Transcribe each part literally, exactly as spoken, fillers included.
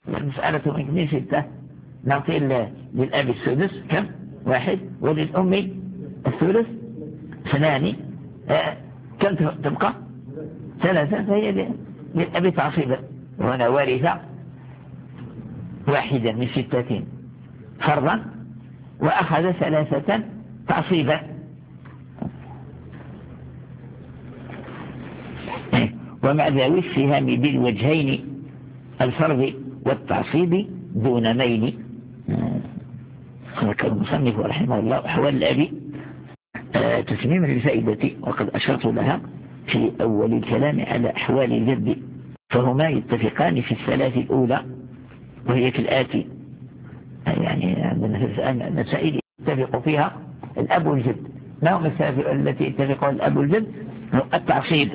المسألة من ستة، نعطي للأب السدس كم؟ واحد، وللأم الثلث اثنان، آه كم تبقى؟ ثلاثة، فهي للأب تعصيبا، وهنا وارث واحدا من ستة فرضا وأخذ ثلاثة تعصيبا. ومع ذوي السهام بالوجهين الفرض والتعصيب دون ميل. ذكر المصنف رحمه الله أحوال الأب تسميما للفائدة، وقد أشرت لها في أول الكلام على أحوال الجد، فهما يتفقان في الثلاث الأولى وهي كالآتي. يعني عندنا مسائل يتفق فيها الأب والجد. ما هم الثلاث التي يتفق الأب والجد؟ التعصيب،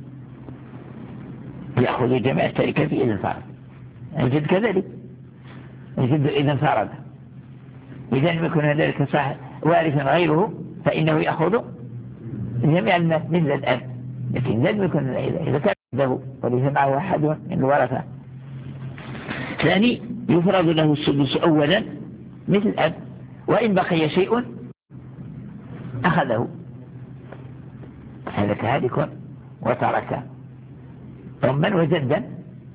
يأخذ جميع التركة إذا انفرد. الجد كذلك، الجد إذا انفرد، إذا لم يكن ذلك صاحب وارثا غيره فإنه يأخذ جميع المال مثل الأب. لكن لم يكن إذا كان عنده وليس معه أحد من الورثة. ثاني، يفرض له السدس أولا مثل الأب، وإن بقي شيء أخذه، هذا كهالك وترك. أما وجدا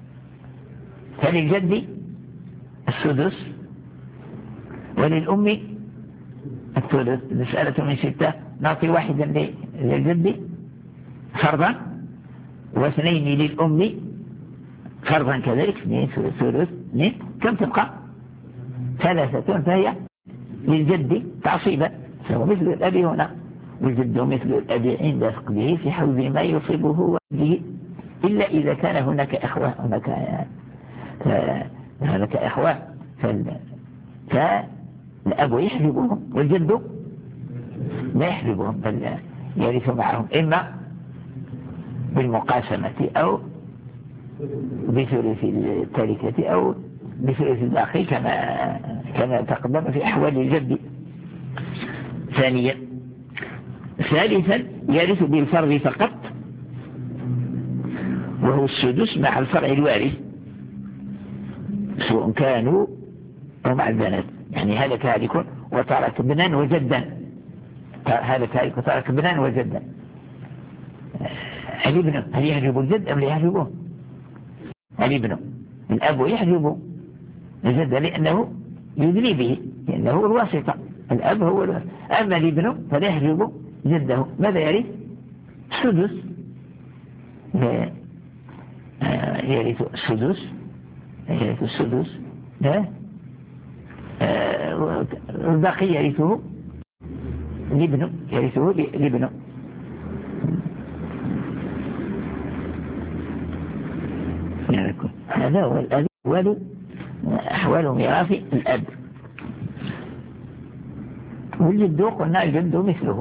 فللجد السدس وللأم الثلث. المسألة من ستة، نعطي واحدا للجد فرضا واثنين للأم فرضا كذلك، اثنين ثلث اثنين، كم تبقى؟ ثلاثة، فهي للجد تعصيبا، فهو مثل الأب هنا، والجد مثل الأب عند فقده في حوز ما يصيبه وجهه، إلا إذا كان هناك إخوة، هناك هناك إخوة فالأب يحجبهم والجد لا يحجبهم، بل يرث معهم إما بالمقاسمة أو بثلث التركة أو بثلث الباقي كما كما تقدم في أحوال الجد. ثانيا، ثالثا، يرث بالفرض فقط، وهو السدس مع الفرع الوارث سواء كانوا أو مع البنات. يعني هذا كهالك وترك ابنا وجدا، هذا كهالك وترك ابنا وجدا، هل ابنه هل يحجب الجد أم لا يحجبه؟ هل ابنه الأب يحجب الجد لأنه يدلي به، لأنه هو الواسطة، الأب هو الواسطة. أما الابن فلا يحجب جده، ماذا يرث؟ السدس، يرث السدس، يرث السدس، والباقي يرثه الابن، يرثه الابن. هذا هو الأول أحوال ميراث الأب. والجد قلنا الجد مثله،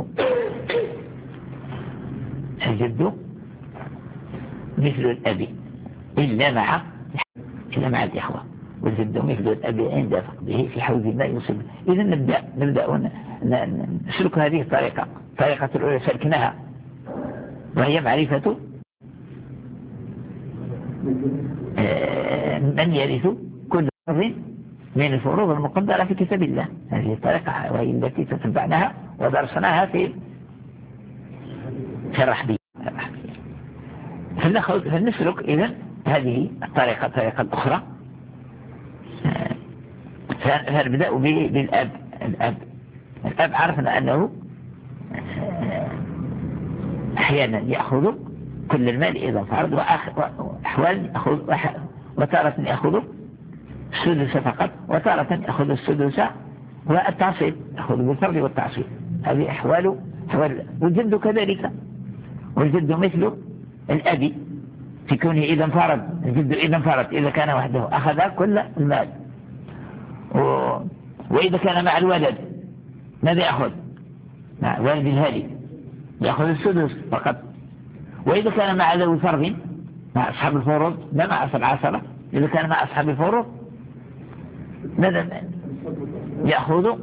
الجد مثل الأب إلا مع إلا مع الإخوة، والجد مثل الأب عند فقده في حوز ما يصيب. إذا نبدأ نبدأ نسلك هذه الطريقة، طريقة الأولى سلكناها، وهي معرفة من يرث كل فرض من الفروض المقدرة في كتاب الله. هذه الطريقة وهي التي تتبعناها ودرسناها في في الرحبية. فلنسلك إذن هذه الطريقة الطريقة الأخرى. فنبدأ بالأب. الأب الأب عرفنا أنه أحيانا يأخذ كل المال إذا فرض، وأحوال يأخذ وتارة يأخذ السدس فقط، وتارة يأخذ السدس والتعصيب، يأخذ بالفرض والتعصيب. هذه أحوال أحوال. والجد كذلك، والجد مثل الأب في كونه إذا انفرد، الجد إذا انفرد إذا كان وحده أخذ كل المال، و... وإذا كان مع الولد ماذا يأخذ؟ مع والد الهالي يأخذ السدس فقط. وإذا كان مع ذوي فرض مع أصحاب الفروض لا مع أصحاب العشرة، إذا كان مع أصحاب الفروض ماذا يأخذ؟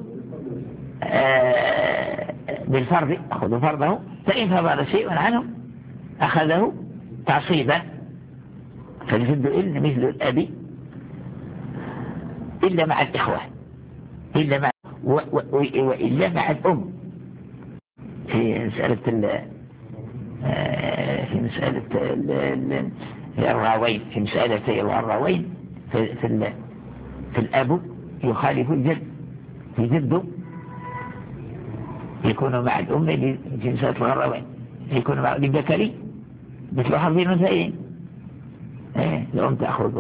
آه بالفرض، أخذ فرضه، فإن فضل شيء عنه أخذه تعصيبا. فالجد إذن مثل الأب إلا مع الإخوة، إلا مع و... و... وإلا مع الأم في مسألة ال... في مسألة الراوين، في مسألة الراوين في, في, ال... في الأب يخالف الجد، في جده يكون مع الأم في مسألة الراوين، يكون مع الذكري مثل حظ الأنثيين، الأم تأخذ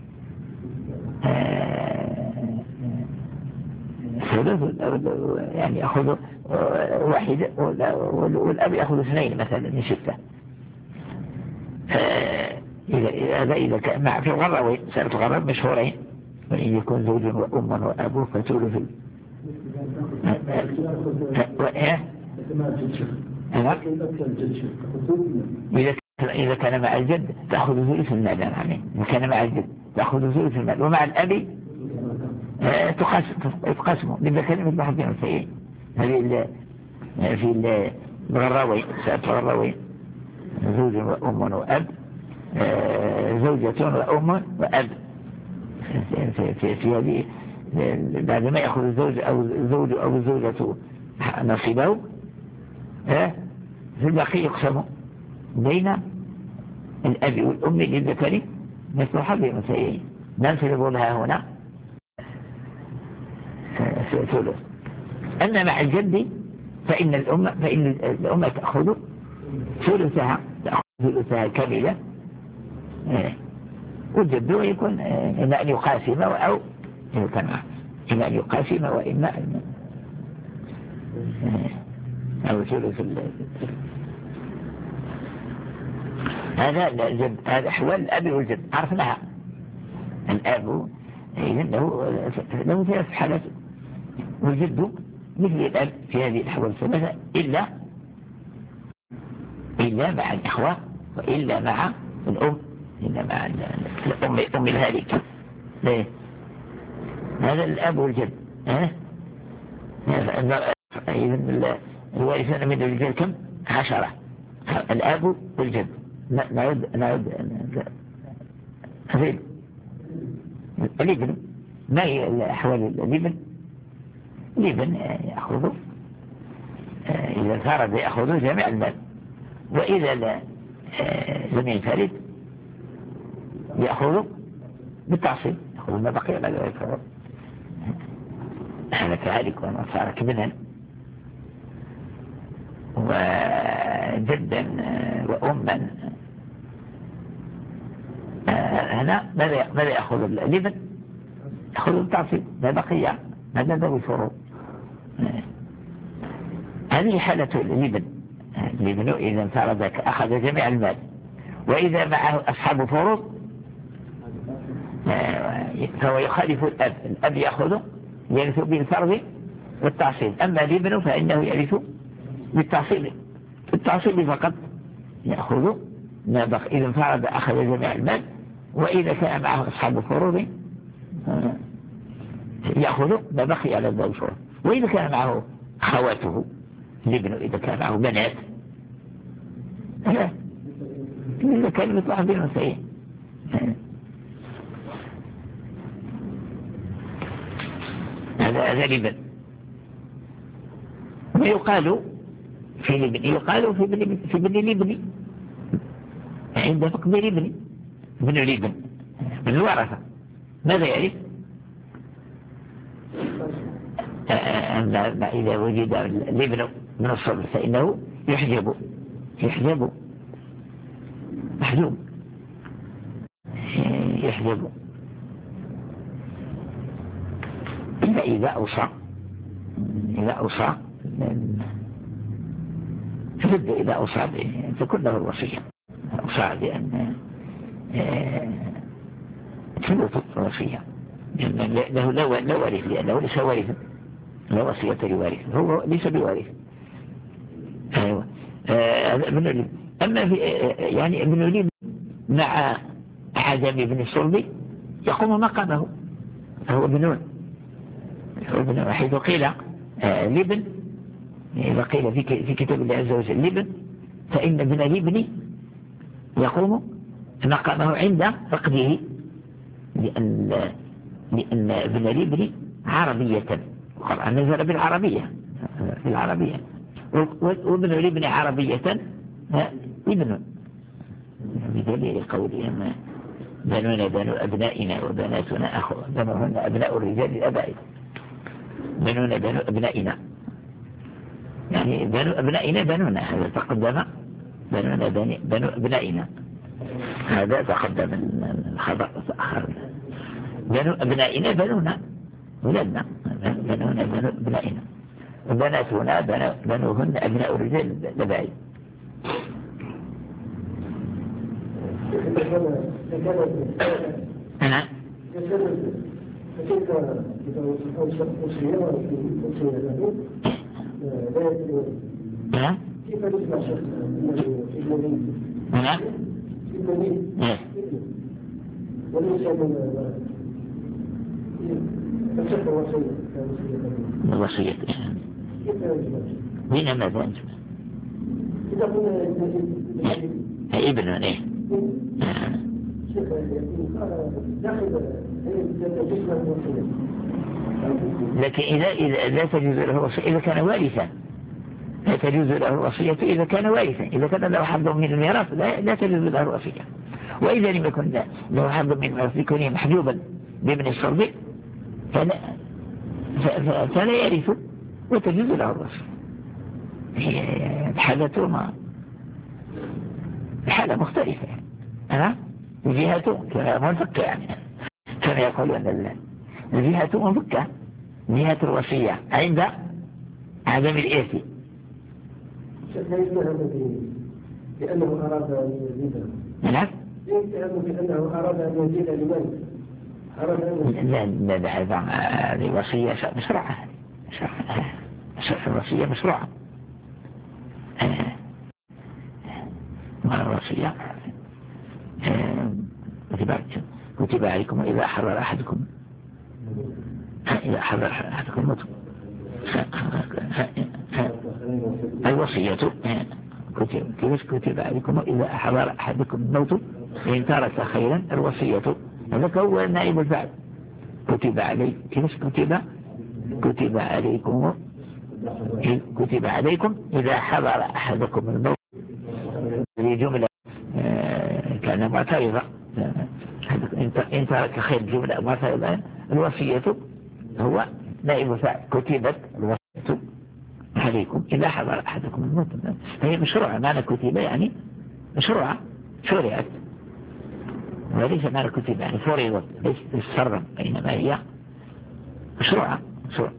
ثلث يعني يأخذ واحد والأب يأخذ اثنين مثلا من ستة. إذا إذا كان مع في الغرة سألت الغرة مشهورين، وإن يكون زوج وأم وأبوه فثلث إذا كان مع الجد تأخذ ثلث المال، يعني إذا كان مع الجد تأخذ ثلث المال، ومع الأب تقسمه للذكر مثل حظ الأنثيين. هذه في الغراوي سألت الغراوي زوج وأم وأب، زوجة وأم وأب في, في, في هذه بعد ما يأخذ الزوج أو الزوج أو الزوجة نصيبه في الباقي يقسم بين الأب والأم للذكر مثل حظ الأنثيين. ننفذ لها هنا ثلث. أما مع الجد فإن الأم فإن الأم تأخذ ثلثها، تأخذ ثلثها كاملة، والجد يكون إما أن يقاسم أو إما أن يقاسم وإما أن أو ثلث. هذا الجد، هذا أحوال الأب والجد عرفناها. الأب إذن له له ثلاث حالات، والجد مثل الأب في هذه الأحوال الثلاثة إلا إلا مع الإخوة وإلا مع الأم، إلا مع الأم أم الهالك. ليه؟ هذا الأب والجد. ها؟ إذن الوارثون من الرجال كم؟ عشرة، الأب والجد. نعود نعود هذين الابن. ما هي أحوال الابن؟ الابن يأخذ إذا انفرد يأخذ جميع المال، وإذا لم ينفرد يأخذ بالتعصيب، يأخذ ما بقي على ذلك. أنا كذلك وأنا صارك منها وجدا وأما. هنا ماذا يأخذ الابن؟ يأخذ التعصيب ما بقي، هذا ذوي الفروض. هذه حالة الابن. الابن إذا انفرد أخذ جميع المال، وإذا معه أصحاب فروض فهو يخالف الأب. الأب يأخذ يرث بالفرض والتعصيب، أما الابن فإنه يرث بالتعصيب، بالتعصيب فقط يأخذ ما بقي. إذا انفرد أخذ جميع المال، وإذا كان معه أصحاب فروض يأخذ ما بقي على ذوي الفروض. وإذا كان معه أخواته الابن، إذا كان معه بنات إذا كان مثل حظ الأنثيين. هذا هذا الابن. ويقال في الابن، يقال في ابن في ابن الابن عند فقد الابن، ابن الابن من الورثة ماذا يعرف؟ أما إذا وجد الابن من الصلب فإنه يحجب يحجب محجوب يحجب إلا إذا أوصى، إذا أوصى فبد إذا أوصى تكون له الوصية، أوصى بأن ثلث الوصية له لا وارث، لأنه ليس وارثا، لا وصية لوارث، هو ليس بوارث. أيوة. ابن أما في يعني ابن الابن مع عدم ابن الصلب يقوم مقامه، فهو ابنون، هو ابن. حيث قيل الابن، إذا قيل في في كتاب الله عز وجل الابن، فإن ابن الابن يقوم مقامه عند فقده، لأن لأن ابن الابن عربية، القرآن نزل بالعربية بالعربية وابن الابن عربية ابن، بدليل قولهم بنون بنو أبنائنا وبناتنا أخو، بنوهن أبناء الرجال الأبائل، بنون بنو أبنائنا، يعني بنو أبنائنا بنونا، هذا تقدم بنونا بنو أبنائنا، هذا تقدم الخبر تأخر، بنو أبنائنا بنونا ولدنا، بنونا بنو أبنائنا وبناتنا بنوهن أبناء الرجال الأبائل. نعم. نعم. كيف نسمع شخص نعم وليس من الوصية مين ماذا أنت إذا قلنا ابن ايه لكن إذا إذا لا تجوز له الوصية إذا كان وارثا، لا تجوز له الوصية إذا كان وارثا، إذا كان له حظ من الميراث لا, لا تجوز له الوصية، وإذا لم يكن له حظ من الميراث يكون محجوبا بابن الصلب فلا, فلا يرث وتجوز له الوصية. الحالة ما الحالة مختلفة أنا الجهة منفكة، يعني كما يقولون الجهة منفكة، جهة الوصية عند عدم الإرث لأنه أراد أن يزيد. نعم. يتهم بأنه أراد أن يزيد لمن؟ أراد أن لا لا لا هذه وصية مشروعة، الوصية مشروعة، الوصية كتب عليكم إذا حضر أحدكم إذا حضر أحدكم موت الوصية كتب كتب عليكم إذا حضر أحدكم الموت إن ترك خيرا الوصية، هذا هو نائب الفعل. كتب عليكم كيف كتب كتب عليكم كتب عليكم إذا حضر أحدكم الموت، هذه جملة كان معترضة، إن ترك خير جملة معترضة. الوصية هو نائب فاعل، كتبت الوصية عليكم إذا حضر أحدكم الموت، هي مشروعة، معنى كتب يعني مشروعة شرعت، وليس معنى كتب يعني فرضت ليس تسرب، إنما هي مشروعة مشروعة.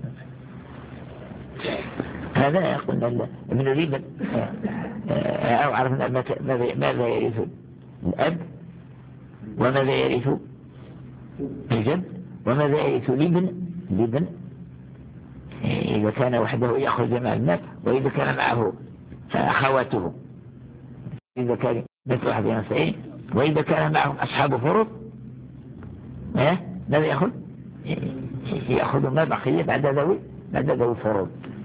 هذا يقول ابن ريبن أو عرفنا ماذا يرث الأب وماذا يرث الجد وماذا يرث الابن. الابن إذا كان وحده يأخذ جميع المال، وإذا كان معه فأخواته، إذا كان مثل واحد ينسعين، وإذا كان معهم أصحاب فروض ماذا يأخذ؟ يأخذ ما بقي بعد ذوي بعد ذوي الفروض.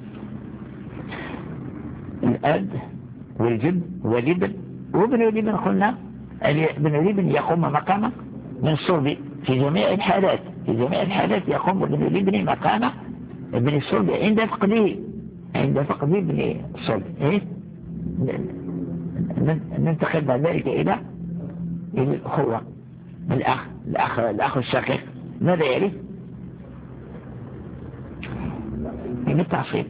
الأب والجد والابن وابن الابن قلنا ابن الابن يقوم مقام من الصلب في جميع الحالات، في جميع الحالات يقوم ابن الابن مقام ابن الصلب عند فقده عند فقد ابن الصلب. إيه؟ ننتقل بعد ذلك إلى الأخوة، الأخ الأخ الأخ الشقيق ماذا يرث؟ من التعصيب،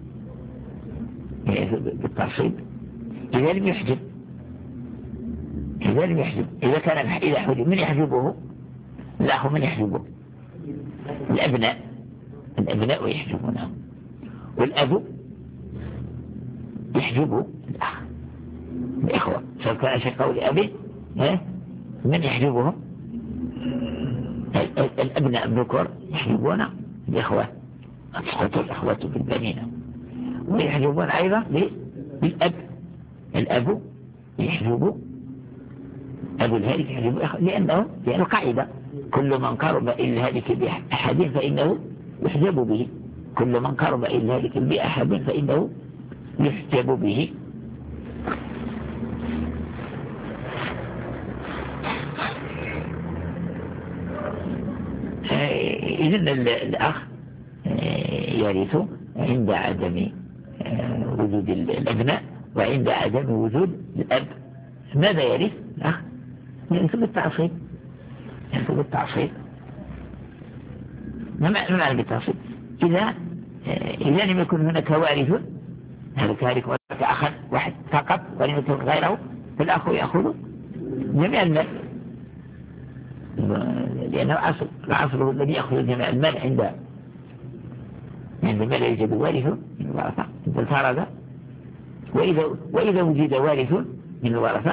بالتعصيب إذا لم يحجب إذا لم يحجب إذا كان إذا حجب من يحجبه؟ الأخ من يحجبه؟ الأبناء الأبناء يحجبونه، والأب يحجبه الأخ الإخوة، سواء كان شقاء لأبي من يحجبهم؟ الأبناء الذكور يحجبون الإخوة، تسقط الإخوة بالبنين، ويحجبون أيضا بالأب، الأب يحجب أبو الهالك يحجب لأنه لأنه قاعدة كل من قرب إلى الهالك بأحد فإنه يحجب به، كل من قرب إلى الهالك بأحد فإنه يحجب به. إذن الأخ يرث عند عدم وجود الأبناء وعند عدم وجود الأب. ماذا يرث الأخ؟ يرث بالتعصيب. يرث بالتعصيب. ما معنى بالتعصيب؟ إذا إذا لم يكن هناك وارث، هذا كارك وارث أخا واحد فقط ولم يكن غيره، فالأخ يأخذ جميع المال، لأنه أصل العصر الذي يأخذ جميع المال عند عندما لا يوجد وارث من الورثة عند الفرد. وإذا, وإذا وجد وارث من الورثة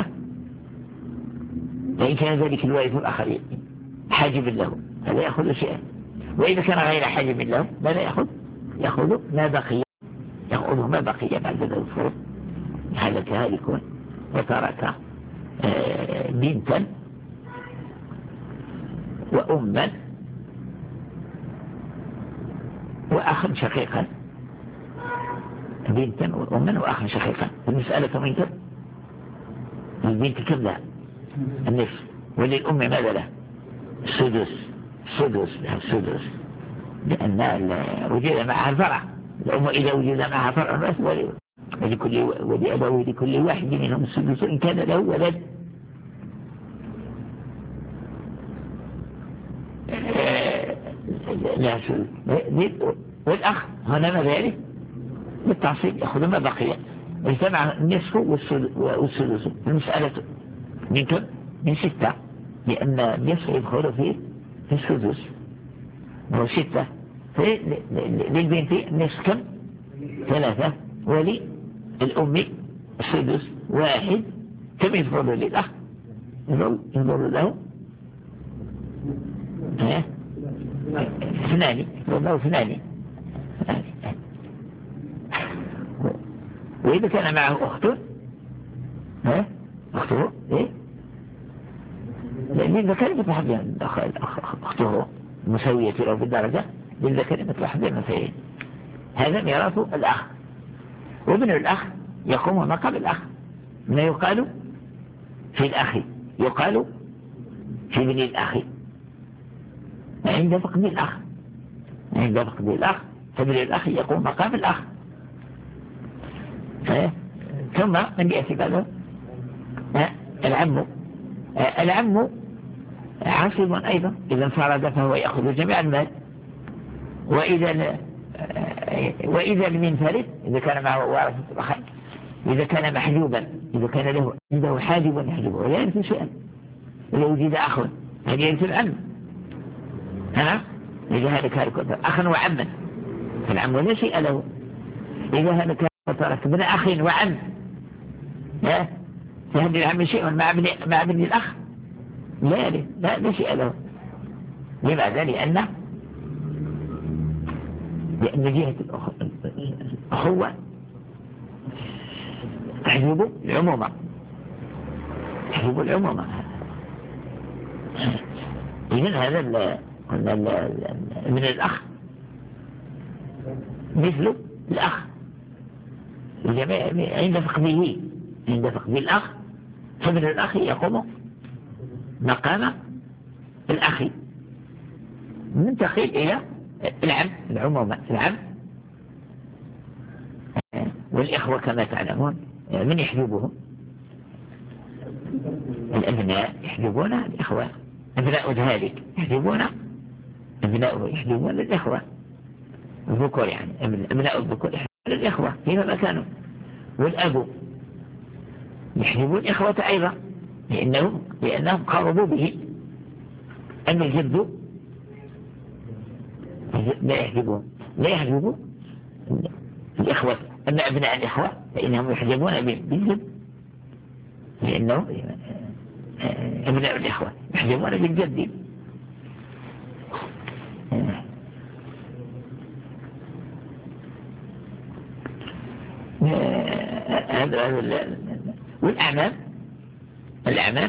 فإن كان ذلك الوارث الآخر حاجب له هذا يأخذ شيئا، وإذا كان غير حاجب له ماذا يأخذ؟ يأخذ ما بقي، يأخذ ما بقي بعد ذلك الفرد. هلك هالك وترك بنتا وأما وأخا شقيقا، بنتا وأما وأخا شقيقا. المسألة من كم؟ البنت كم لها؟ النصف. وللأم ماذا له؟ السدس. السدس لها السدس، لأن وجد معها الفرع. الأم إذا وجد معها فرع بس ولكل ولأبوه لكل واحد منهم السدس إن كان له ولد. لا سدس. والأخ هنا ماذا يرث؟ بالتعصيب يأخذ ما بقي، اجتمع النصف والسدس. المسألة من كم؟ من ستة، لأن النصف يدخل فيه في السدس وهو ستة. للبنت النصف كم؟ ثلاثة. وللأم السدس واحد. كم يفضل للأخ؟ يفضل له اثنان. يفضل له اثنان. وإذا كان معه أخت ها أخته إيه؟ لأن الذكر مثل حظ أخته مساوية له بالدرجة، للذكر مثل حظ الأنثيين. هذا ميراث الأخ. وابن الأخ يقوم مقام الأخ. ما يقال في الأخ يقال في ابن الأخ عند فقد الأخ. عند فقد الأخ فابن الأخ يقوم مقام الأخ. ثم من يأتي بعده العم. العم عاصب أيضا إذا انفرد فهو يأخذ جميع المال. وإذا وإذا لم ينفرد إذا كان معه وارث أخر، إذا كان محجوبا، إذا كان له عنده حاجب يحجبه ولا يرث شيئا، ولو وجد أخ هل يرث العم؟ ها إذا هذا كان أخا وعما فالعم لا شيء له. إذا هذا كان ترك ابن أخ وعم ها فهل العم شيء مع ابن مع ابن الأخ؟ لا لا لا شيء له. لماذا؟ لأن لأن جهة الأخوة تحجب العمومة، تحجب العمومة. إذن هذا ابن الأخ مثل الأخ عند فقده، عند فقد الأخ فابن الأخ يقوم مقام الأخ. ننتقل إلى العم العمومة. العم والإخوة كما تعلمون من يحجبهم؟ الأبناء يحجبون الإخوة. أبناء ذلك يحجبون أبناء يحجبون الإخوة الذكور، يعني أبناء الذكور يحجبون الإخوة فيما كانوا. والأب يحجبون الإخوة أيضا لأنهم لأنهم قربوا به. أما الجد لا يحجبون لا يحجبون الإخوة. أما أبناء الإخوة فإنهم يحجبون بالجد لأنهم أبناء الإخوة يحجبون بالجد. والأعمام الأعمام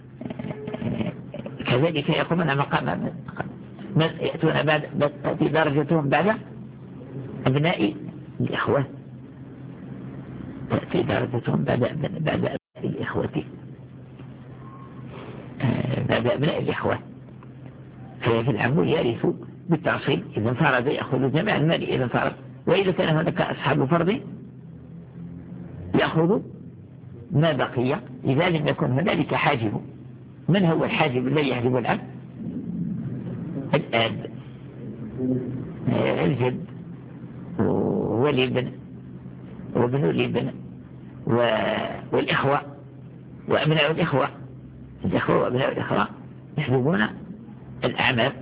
كذلك يقومون مقام يأتون بعد في درجتهم بعد أبناء الإخوة، في درجتهم بعد بعد الإخوة بعد أبناء الإخوة. ففي العم يرث بالتعصيب إذا انفرد يأخذ جميع المال إذا انفرد، وإذا كان هناك أصحاب فرض يأخذ ما بقي إذا لم يكن هنالك حاجب. من هو الحاجب الذي يحجب الأب؟ الأب، الجد والابن وابن الابن والإخوة وأبناء الإخوة، الإخوة وأبناء الإخوة يحجبون الأعمام.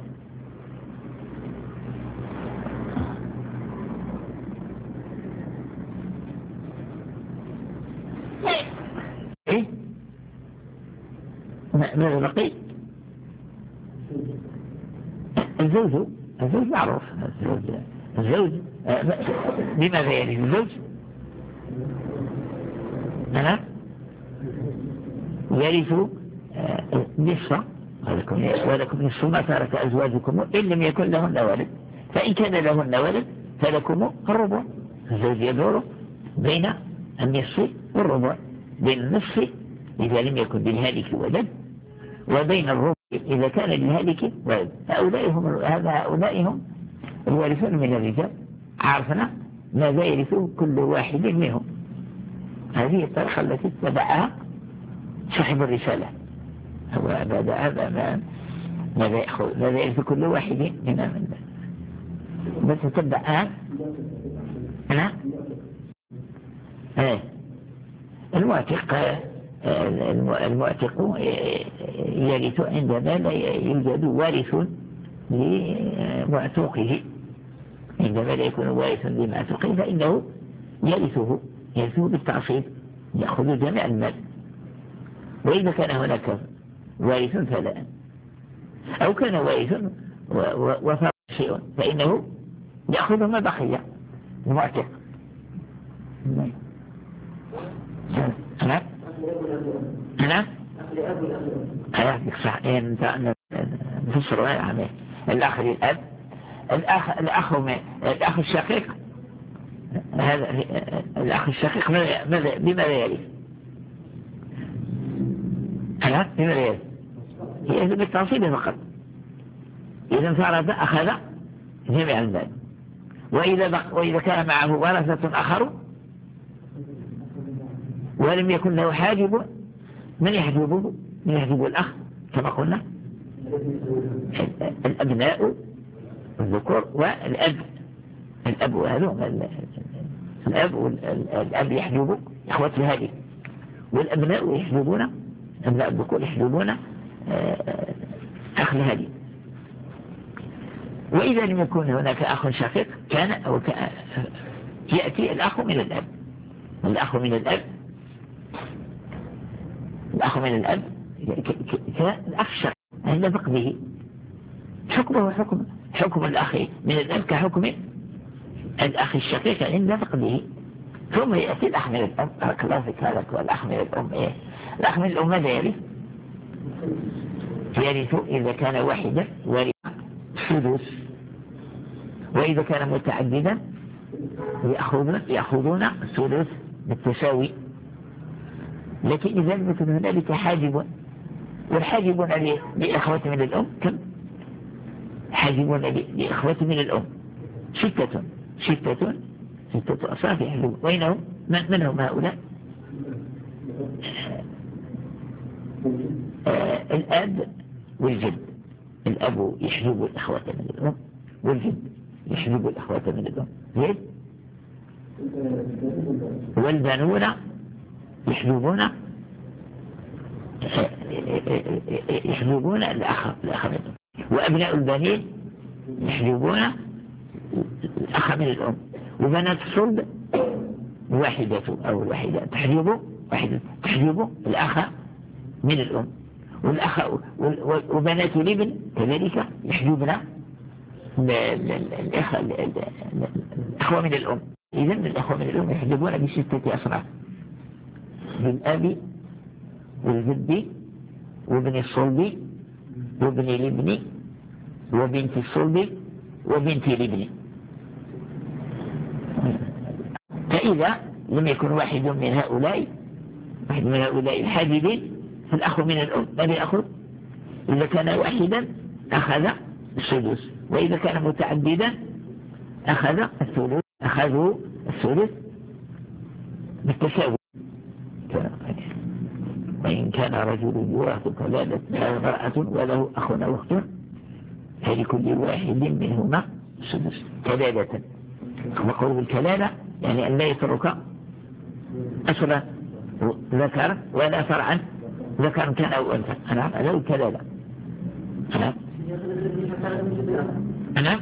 إيه؟ ماذا بقي؟ الزوج الزوج معروف، الزوج الزوج بماذا يعني الزوج؟ أنا يرث نصف ولكم نصف ما ترك أزواجكم إن لم يكن لهن ولد، فإن كان لهن ولد فلكم الربع. الزوج يدور بين النصف والربع، بين النصف إذا لم يكن للهالك ولد وبين الربع إذا كان للهالك ولد. هؤلاء هم هؤلاء هم الوارثون من الرجال، عرفنا ماذا يرث كل واحد منهم. هذه الطريقة التي اتبعها صاحب الرسالة. هو بعد هذا ماذا يأخذ ماذا يرث كل واحد منا من بس تتبع أنا ايه المعتق المعتق يرث عندما لا يوجد وارث لمعتوقه، عندما لا يكون وارث لمعتوقه فإنه يرثه يرثه بالتعصيب يأخذ جميع المال. وإذا كان هناك وارث فلا، أو كان وارث وفرق شيء فإنه يأخذ ما بقي المعتق. أنا أنا أياتك صح. أنت نفسر عليه الأخ للأب، الأخ الأخ الأخ الشقيق، هذا الأخ الشقيق ماذا بماذا يرث؟ أنا بماذا يرث؟ يرث بالتعصيب فقط. إذا انفرد أخذ جميع المال، وإذا بق وإذا كان معه ورثة آخر ولم يكن له حاجب، من يحجبه؟ من يحجب الأخ كما قلنا؟ الأبناء الذكور والأب. الأب وهذا الأب والأب يحجب إخوة هذه، والأبناء يحجبون أبناء الذكور يحجبون أخ هذه. وإذا لم يكن هناك أخ شقيق كان أو كان يأتي الأخ من الأب. الأخ من الأب الأخ من الأب كالأخ الشقيق عند فقده، حكمه حكم حكم الأخ من الأب كحكم الأخ الشقيق عند فقده. ثم يأتي الأخ من الأم. بارك الله فيك. هذا والأخ من الأم إيه؟ الأخ من الأم ماذا يرث؟ يرث إذا كان واحدا ورث سدس، وإذا كان متعددا يأخذون يأخذون الثلث بالتساوي. لكن إذا لم يكن هنالك حاجب، والحاجبون لإخوة من الأم كم؟ حاجبون لإخوة من الأم ستة ستة ستة أصناف يحجبون. وينهم؟ من هم هؤلاء؟ آه الأب والجد. الأب يحجب الإخوة من الأم، والجد يحجب الإخوة من الأم. زين؟ والبنون يحجبون يحجبون الأخ الأخ من الأم، وأبناء البنين يحجبون الأخ من الأم، وبنات الصلب واحدة أو الواحدة تحجب واحدة تحجب الأخ من الأم، والأخ وبنات الابن كذلك يحجبن الأخوة من الأم. إذن الأخوة من الأم يحجبون بستة أصناف: بالأب والجد وابن الصلب وابن الابن وبنت الصلب وبنت الابن. فإذا لم يكن واحد من هؤلاء واحد من هؤلاء الحاجبين فالأخ من الأم ماذا يأخذ؟ إذا كان واحدا أخذ السدس، وإذا كان متعددا أخذ الثلث أخذوا الثلث بالتساوي. وإن كان رجل يورث كلالة أو امرأة وله أخ أو أخت فلكل واحد منهما السدس كلالة. وقول بالكلالة يعني أن لا يترك أصلا ذكر ولا فرعا ذكر كان أو أنثى. أنا هذا الكلالة. أنا أنا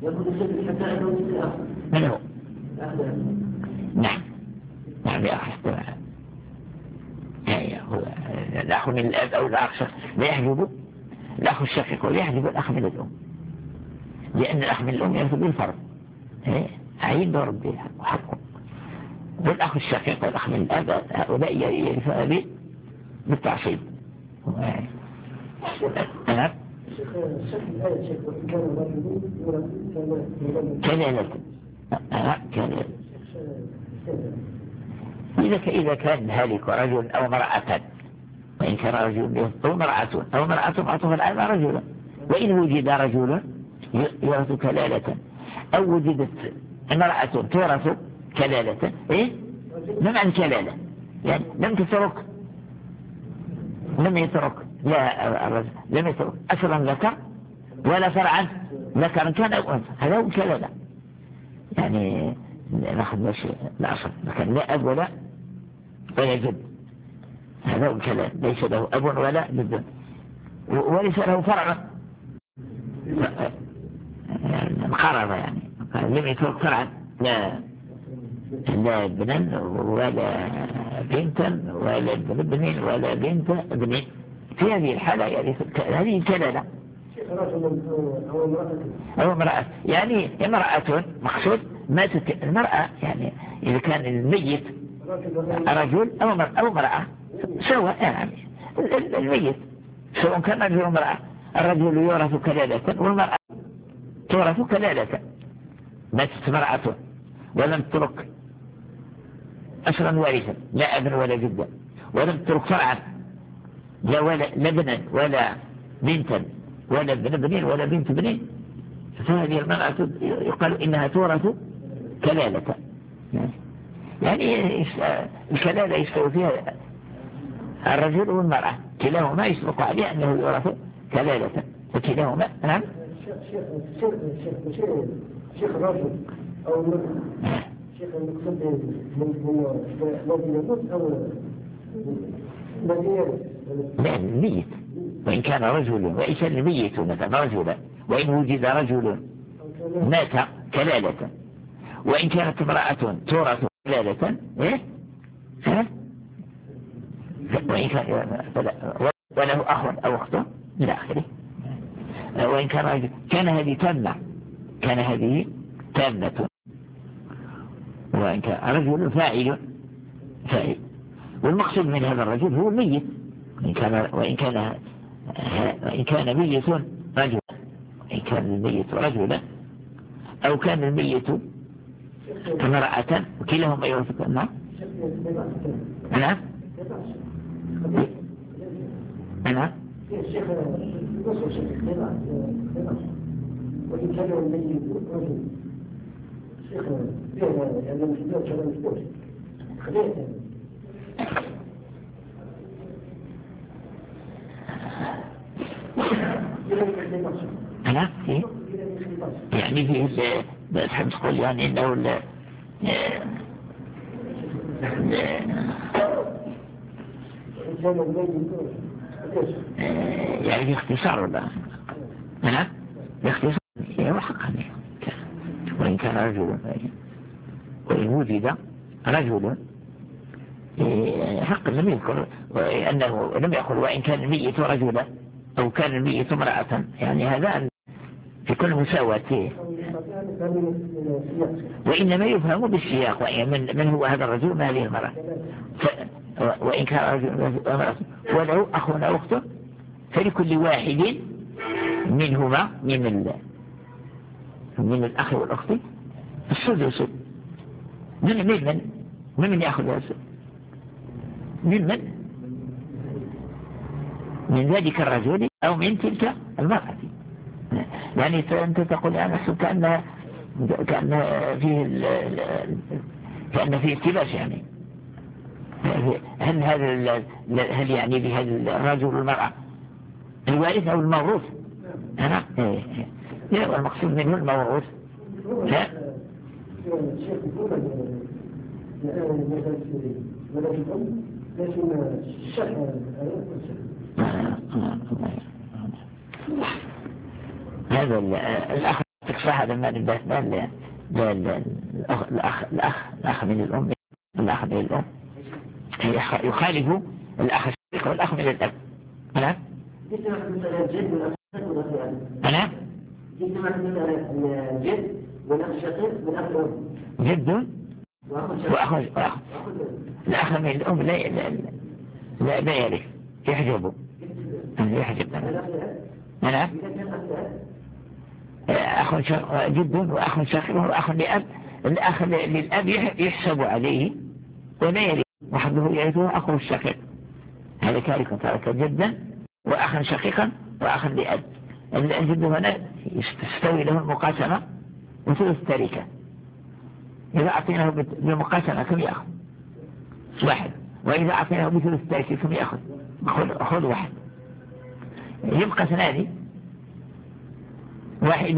من هو؟ نعم نعم يا أخي استمع. يعني هو الأخ من الأب أو الأخ لا يحجب الأخ الشقيق ولا يحجب الأخ من الأم، لأن الأخ من الأم يأخذ بالفرض عين دور بها وحقه، والأخ الشقيق والأخ من الأب هؤلاء يرفع بالتعصيب. أنا كلالة كلالة إذا إذا كان هالك رجل أو امرأة، وإن كان رجل أو امرأة أو امرأة معطوفة على رجلا، وإن وجد رجل يورث كلالة أو وجدت امرأة تورث كلالة. إيه ما معنى كلالة؟ يعني لم تترك لم يترك لا الرجل لم يترك أصلا ذكر ولا فرعا ذكر كان أو أنثى، هذا هو كلالة. يعني ناخذ ماشي الأصل لكن لا أب ولا ولا جد، هذا هو الكلام. ليس له أب ولا جد وليس له فرع مقرر، يعني لم يترك فرعا لا لا ابنا ولا بنتا ولا ابن ولا بنت ابن. في هذه الحالة يعني هذه الكلالة. أو امرأة يعني امرأة مقصود ماتت المرأة، يعني إذا كان الميت رجل أو امرأة سواء، يعني الميت سواء كان رجل أو امرأة، الرجل يورث كلالة والمرأة تورث كلالة. ماتت امرأة ولم تترك أصلا وارثا لا أبن ولا جدا، ولم تترك فرعا لا ولا ابنا ولا بنتا ولا ابن ابنين ولا بنت ابنين، فهذه المرأة يقال إنها تورث كلالة. يعني الكلالة يستوي فيها الرجل والمرأة كلاهما يسبق عليه أنه يورث كلالة وكلاهما. نعم شيخ الرجل أو شيخ المقصود هو الذي يموت أو الذي يرث؟ لا الميت، وإن كان رجل وإن كان الميت مثلا رجلا، وإن وجد رجل مات كلالة، وإن كانت امرأة تورث كلالة إيه ها وإن كان وله أخ أو أخت إلى آخره. وإن كان رجل كان هذه تامة كان هذه تامة، وإن كان رجل فاعل فاعل، والمقصود من هذا الرجل هو الميت. وإن كان وإن كان وإن كان ميت رجلا، وإن كان الميت رجلا أو كان الميت امرأة وكلاهما يوافق. نعم نعم نعم الشيخ نصر الشيخ وإن كان الميت رجل الشيخ فيها يعني مشكلة كلام مشكلة خليته أنا إيه يعني فيه تحب تقول يعني إنه ال يعني في اختصار ولا نعم باختصار هو حقا. وإن كان رجل وإن وجد رجل حق لم يذكر أنه لم يقل وإن كان الميت رجلا أو كان الميت امرأة، يعني هذا في كل مساواة فيه، وإنما يفهم بالسياق من, من هو هذا الرجل ما هذه المرأة. وإن كان رجل امرأة وله أخ أو أخت فلكل واحد منهما من ال من الأخ والأخت السدس. من من من من, من يأخذ السدس من من من ذلك الرجل أو من تلك المرأة. يعني أنت تقول أنا أحسب كأن كأن فيه كأن فيه التباس يعني. هل هذا هل يعني بهذا الرجل والمرأة الوارث أو الموروث؟ أنا إيه المقصود منه الموروث. لا الشيخ يقول الآن مثلا ولكن الأم لكن الشيخ هذا الأخ تكفى هذا المال الباثمان الأخ الأخ الأخ الأخ من الأم الأخ من الأم يخالف الأخ الشقيق والأخ من الأب. أنا أنا الجد والأخ الشقيق والأخ الأم جد وأخ وأخ الأخ من الأم لا لا لا يعرف يحجبه يحجب أنا أخ جد وأخ شقيق وأخ لأب. الأخ للأب يحسب عليه ولا يرث وحده يرثه أخوه الشقيق. هذا كارك ترك جدا وأخا شقيقا وأخا لأب. الجد هنا يستوي له المقاسمة وثلث التركة. إذا أعطيناه بالمقاسمة كم يأخذ؟ واحد. وإذا أعطيناه بثلث التركة كم يأخذ؟ أخذ واحد. يبقى اثنان، واحد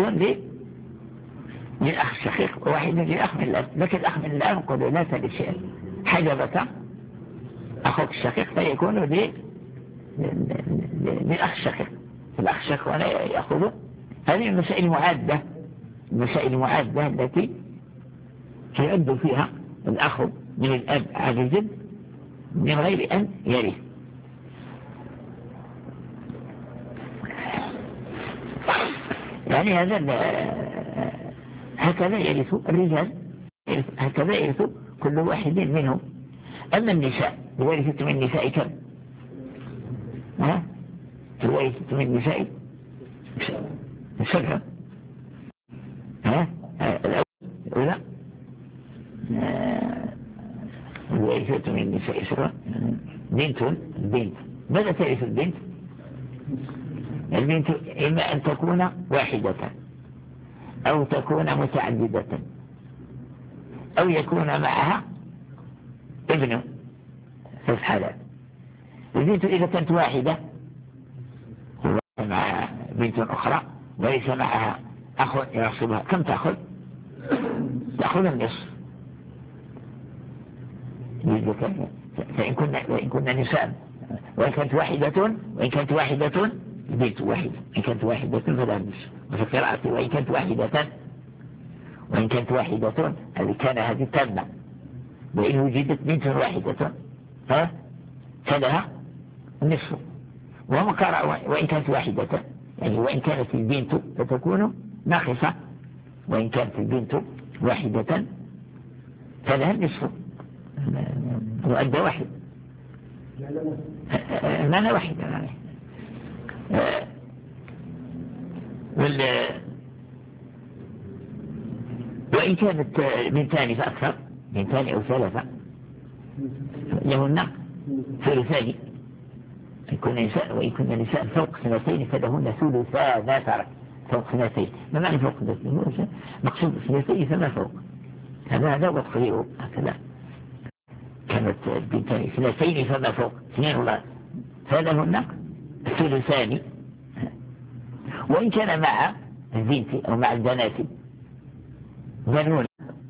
للأخ الشقيق وواحد للأخ من الأب. لكن الأخ من الأب قالوا لا تلك شيء حجبك أخوك الشقيق فيكون للأخ الشقيق. الأخ الشقيق وأنا يأخذه. هذه المسائل معادة المسائل معادة التي يعد فيها الأخ من الأب على الجد من غير أن يرث. يعني هذا هكذا يرث الرجال هكذا يرث كل واحد منهم. أما النساء الوارثة من النساء كم؟ ها؟ الوارثة من النساء سبعة. ها؟ الأولى الوارثة من النساء سبعة. بنت البنت ماذا تعرف البنت؟ البنت إما أن تكون واحدة أو تكون متعددة أو يكون معها ابن في الحالات. البنت إذا كانت واحدة مع بنت أخرى وليس معها أخ يعصبها كم تأخذ؟ تأخذ النصف. فإن كنا, وإن كنا نساء وإن كانت واحدة وإن كانت واحدة بنت واحدة إن كانت واحدة فلا النصف. وفي قراءة وإن كانت واحدة وإن كانت واحدة هذه كان هذه تامة. وإن وجدت بنت واحدة ها فلها النصف. وهم قرأ وإن كانت واحدة يعني وإن كانت البنت فتكون ناقصة وإن كانت البنت واحدة فلها النصف. وأدى واحد معنى واحد يعني. وإن كانت بنتان فأكثر بنتان أو ثلاثة لهن ثلثان. يكون نساء وإن كن نساء فوق سنتين فلهن ثلثا ما ترك فوق سنتين. ما معنى فوق سنتين؟ مقصود سنتين فما فوق. هذا هذا وتقريره هكذا. كانت بنتان سنتين فما فوق اثنين الله فلهن ثلثان. وإن كان مع البنت أو مع البنات بنون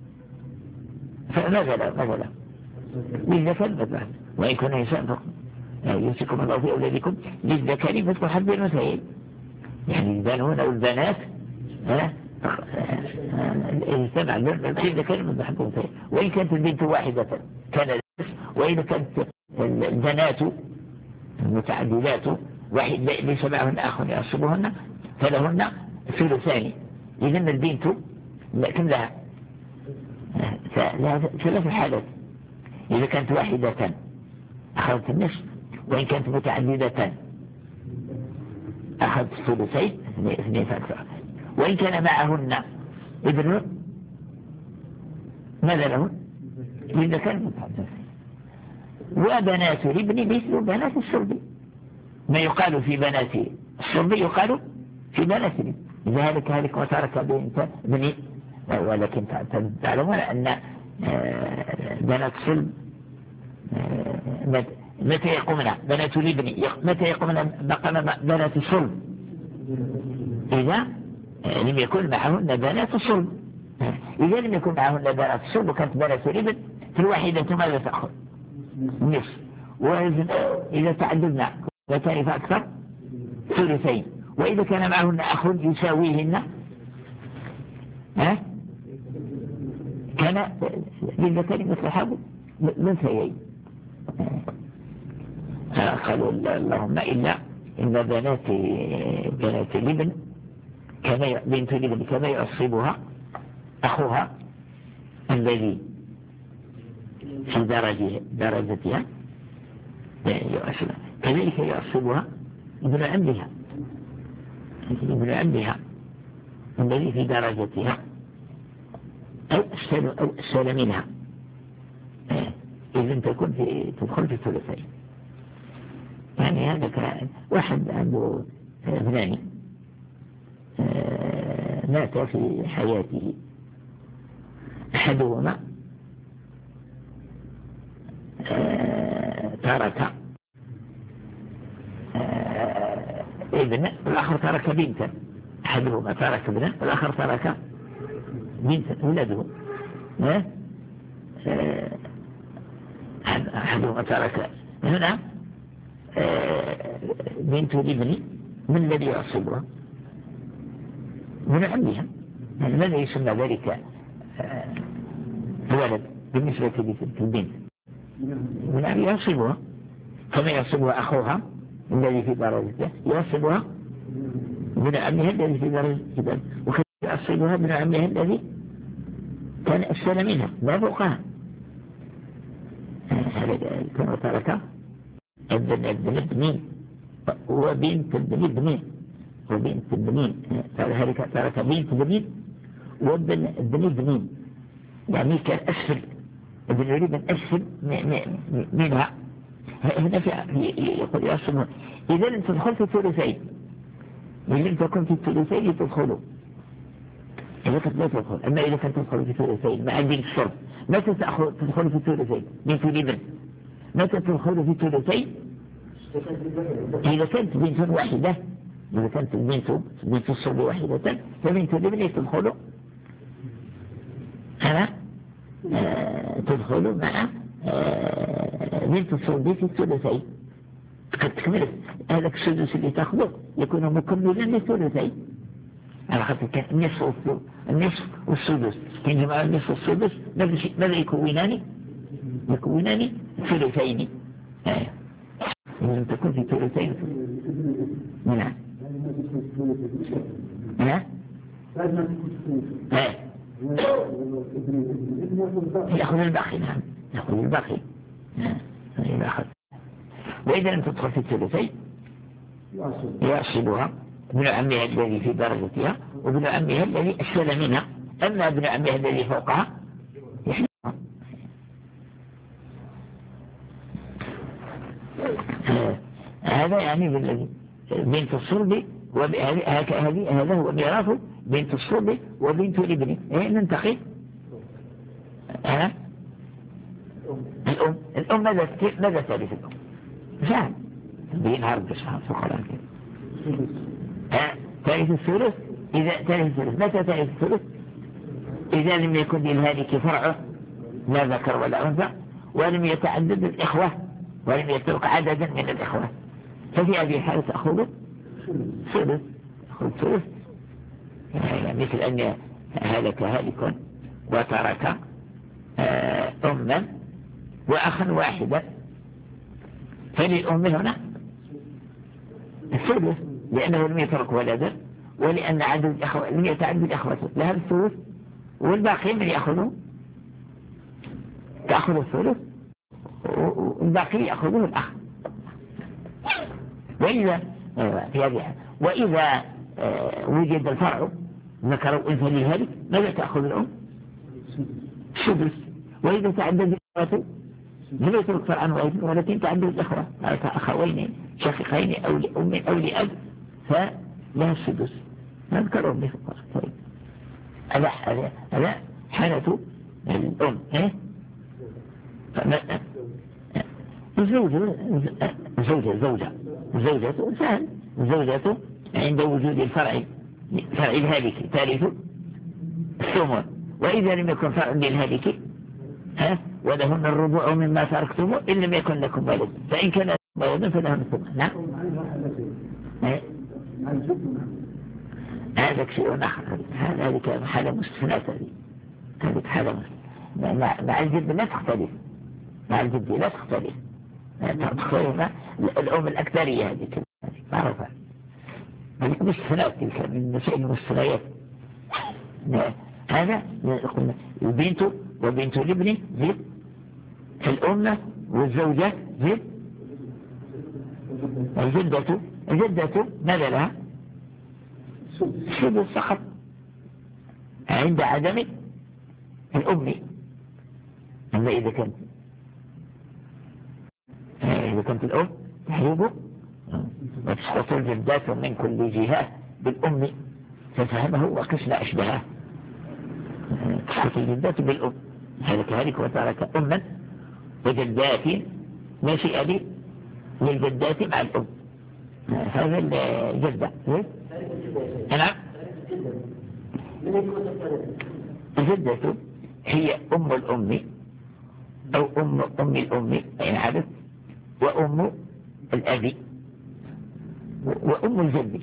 فماذا لا ماذا لا للذكر مثلا. وإن كان نساء فوق يوصيكم الله في أولادكم للذكر مثل حظ الأنثيين. يعني البنون أو البنات اجتمع للذكر مثل حظ الأنثيين. وإن كانت البنت واحدة كان وإذا كانت البنات المتعددات واحد ليس معهن أخ يعصبهن فلهن ثلثان. إذن البنت كم لها ثلاث حالات. إذا كانت واحدة أخذت النصف وإن كانت متعددة أخذت الثلثين اثنين فأكثر. وإن كان معهن ابن ماذا لهن؟ إذا كان متعددة. وبنات الابن مثل بنات الصلب. ما يقال في بنات الصلب يقال في بنات الابن. إذا هلك هلك وترك بنت بني، ولكن تعلمون أن بنات صلب متى يقومن بنات لابن متى يقومن مقام بنات صلب؟ إذا لم يكن معهن بنات صلب. إذا لم يكن معهن بنات صلب وكانت بنات لابن فالواحدة ماذا تأخذ؟ نصف. وإذا تعددنا وتاني فأكثر ثلثين. وإذا كان معهن أخ يساويهن ها كان للذكر مثل حظ الأنثيين. قالوا اللهم إلا إن بنات بنات الابن كما بنت الابن كما يعصبها أخوها الذي في درجه درجتها كذلك يعصبها ابن عمها ابن عمها الذي في درجتها أو أسفل أو أسفل منها، إذن تكون في تدخل في الثلثين. يعني هذا كان واحد عنده ابنان مات في حياته، أحدهما ترك ابن والآخر ترك بنتا. أحدهما ترك ابنا والآخر ترك بنتا ولده. أحدهما ترك هنا بنت الابن من الذي يعصبها؟ من عمها. ماذا يسمى ذلك الولد بالنسبة للبنت؟ من عم يعصبها كما يعصبها أخوها الذي في درجته، يعصبها من عمها الذي في درجته، وكذلك يعصبها من عمها الذي كان أسفل منها لا فوقها. هذا كما ترك ابن ابن ابنين وبنت ابن ابنين وبنت ابنين، هذا ترك بنت ابنين وابن ابن ابنين، يعني كان أسفل ابن الابن أسفل منها. هنا في يقول يعصبها. إذا لم تدخل في الثلثين، إذا لم تكن في الثلثين تدخلوا، إذا كنت لا تدخل. أما إذا كنت تدخل في الثلثين مع بنت الشرب متى تدخل في الثلثين؟ بنت الابن متى تدخل في الثلثين؟ إذا كانت بنت واحدة، إذا كانت البنت بنت الصلب واحدة فبنت الابن تدخل أنا آه تدخل مع آه بنت الصلب في الثلثين. قد تكملت هذا السدس اللي تأخذه يكون مكملا للثلثين. على خاطر كان النصف النصف والسدس كان جمع النصف والسدس ماذا يكونان؟ يكونان ثلثين. آه. لم تكن في ثلثين. نعم نعم يأخذ الباقي. نعم يأخذ الباقي. نعم. وإذا لم تدخل في الثلثين يعصبها ابن عمها الذي في درجتها وابن عمها الذي أسفل منها. أما ابن عمها الذي فوقها يحملها. هذا يعني بالذي بنت الصلب هذا هو ميراث بنت الصلب وبنت الابن. ننتقل ها الأم. الأم ماذا ماذا تاريخ الأم؟ فهم بينهار بشهر في القرآن ها تاريخ الثلث. إذا تاريخ الثلث متى تاريخ الثلث؟ إذا لم يكن للهالك فرعه لا ذكر ولا أنثى ولم يتعدد الإخوة ولم يترك عددا من الإخوة، ففي هذه الحالة تأخذ ثلث. تأخذ ثلث يعني مثل أن هلك هالك وترك أما وأخا واحدا فللأم هنا الثلث لأنه لم يترك ولدا ولأن عدد الأخوة لم يتعدد أخوته لها الثلث، والباقي من يأخذه تأخذ الثلث والباقي يأخذه الأخ. وإذا في هذه وإذا وجد الفرع ذكر وأنثى لهذه ماذا تأخذ الأم؟ سدس. وإذا تعدد الأخوة لم يترك فرعا واحدا ولكن تعدد الأخوة أخوين شقيقين أو لأم أو لأب فلها السدس. نذكر أمي فقط. طيب هذا هذا هذا حالة الأم. إيه الزوجة زوجة زوجة زوجة سهل. زوجة عند وجود الفرع فرع الهالك ثالث الثمن، وإذا لم يكن فرع للهالك ها ولهن الربع مما تركتم إن لم يكن لكم ولد، فإن كان لكم ولد فلهن الثمن. نعم هذا شيء آخر. هذا هذه حالة مستثناة. هذه هذه حالة مع الجد لا تختلف، مع الجد لا تختلف تختلف الأم الأكثرية هذه معروفة. هذه مستثناة تلك من شيء المستثنيات. هذا قلنا البنت وبنت الابن زد، الأم والزوجة زد، الجدة الجدة ماذا لها؟ سدس فقط عند عدم الأم. أما إذا كانت إذا كانت الأم تحيب وتسقط الجدات من كل جهة بالأم ففهمه وقسنا أشبهه. تسقط الجدات بالأم هذا كذلك وترك أما وجدات ما شيء لي للجدات مع الأم. هذا الجدة. نعم الجدة هي أم الأم أو أم أم الأم إن عرفت، وأم الأبي وأم الجد.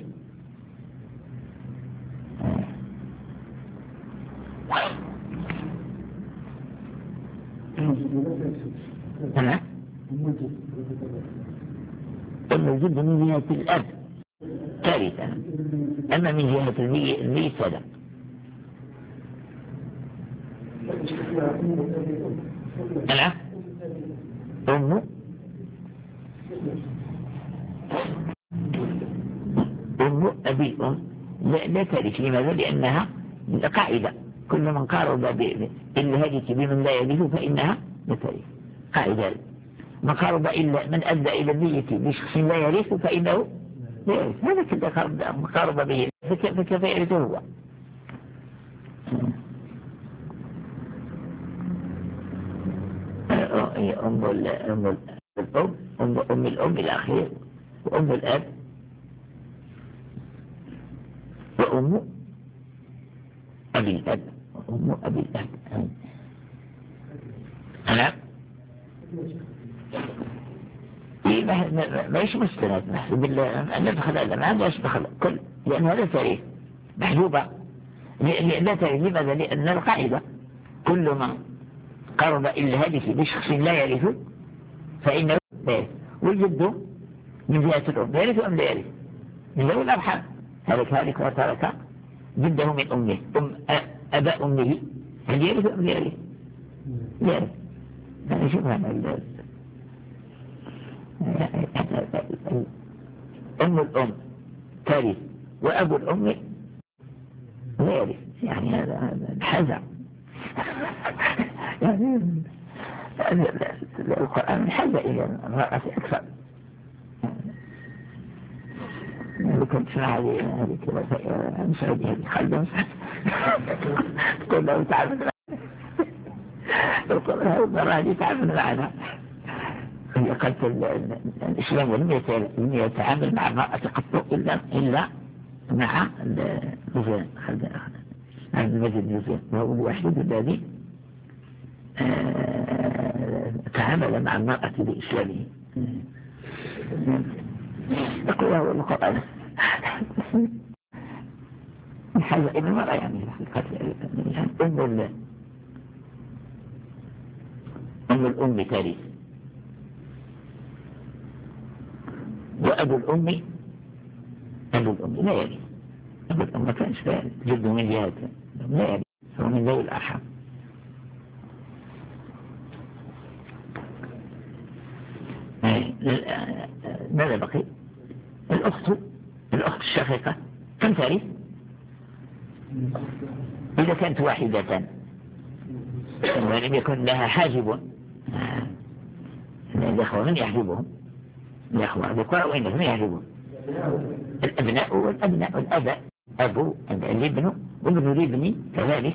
نعم أم الجد من جهة الأب ثالثا، أما من جهة الميت فلا. نعم أم أم أبي الأم لا, لا تاريخ. لماذا؟ لأنها قاعدة كل من قارب إلا هذه بمن لا يرث فإنها لا تاريخ. قاعدة من قارب إلا من أدى إلى الميت بشخص لا يرث فإنه لا يرث. هذا كده قارب به فكيف يرثه هو؟ أم الأم أم أم الأم الأخير وأم الأب وأم أبي الأب وأم أبي الأب. نعم ما يش مستند نحسب أن ندخل هذا ما عندهاش دخل كل، لأن هذا تاريخ محجوبة لا تاريخ. لماذا؟ لأن القاعدة كل ما قرب إلا هذه بشخص لا يرث فإنه لا يرث. والجد من جهة الأم يرث أم لا يرث؟ من ذوي الأرحام. هلك هلك وترك جده من أمه أم أبا أمه هل يرث أم لا يرث؟ لا يرث. يعني شوف هذا أم الأم ترث وأبو الأم لا يرث. يعني هذا الحذر. يعني القرآن حاجة إلى المرأة أكثر. اللي كنت تسمع هذه كذا مسعودي هذه خالدة مسعود تقول له تعامل القرآن هذه المرأة هذه تعامل معنا. هي قالت الإسلام لم يتعامل مع المرأة قط إلا إلا مع المزين خالدة مع المزين المزين وهو الوحيد الذي تعامل مع المرأة بإسلامه. يقول هو القرآن حاجة إلى المرأة يعني أم أم الأم تاريخ وأبو الأم أبو الأم لا يرث. أبو الأم ما كانش جده من جهة لا يرث، هو من ذوي الأرحام. ماذا بقي؟ الأخت الأخت الشقيقة كم ترث؟ إذا كانت واحدة ولم يكن لها حاجب. الأخوة من يحجبهم؟ الأخوة ذكر وإنهم يحجبون الأبناء والأبناء والأباء أبو الابن وابن الابن كذلك.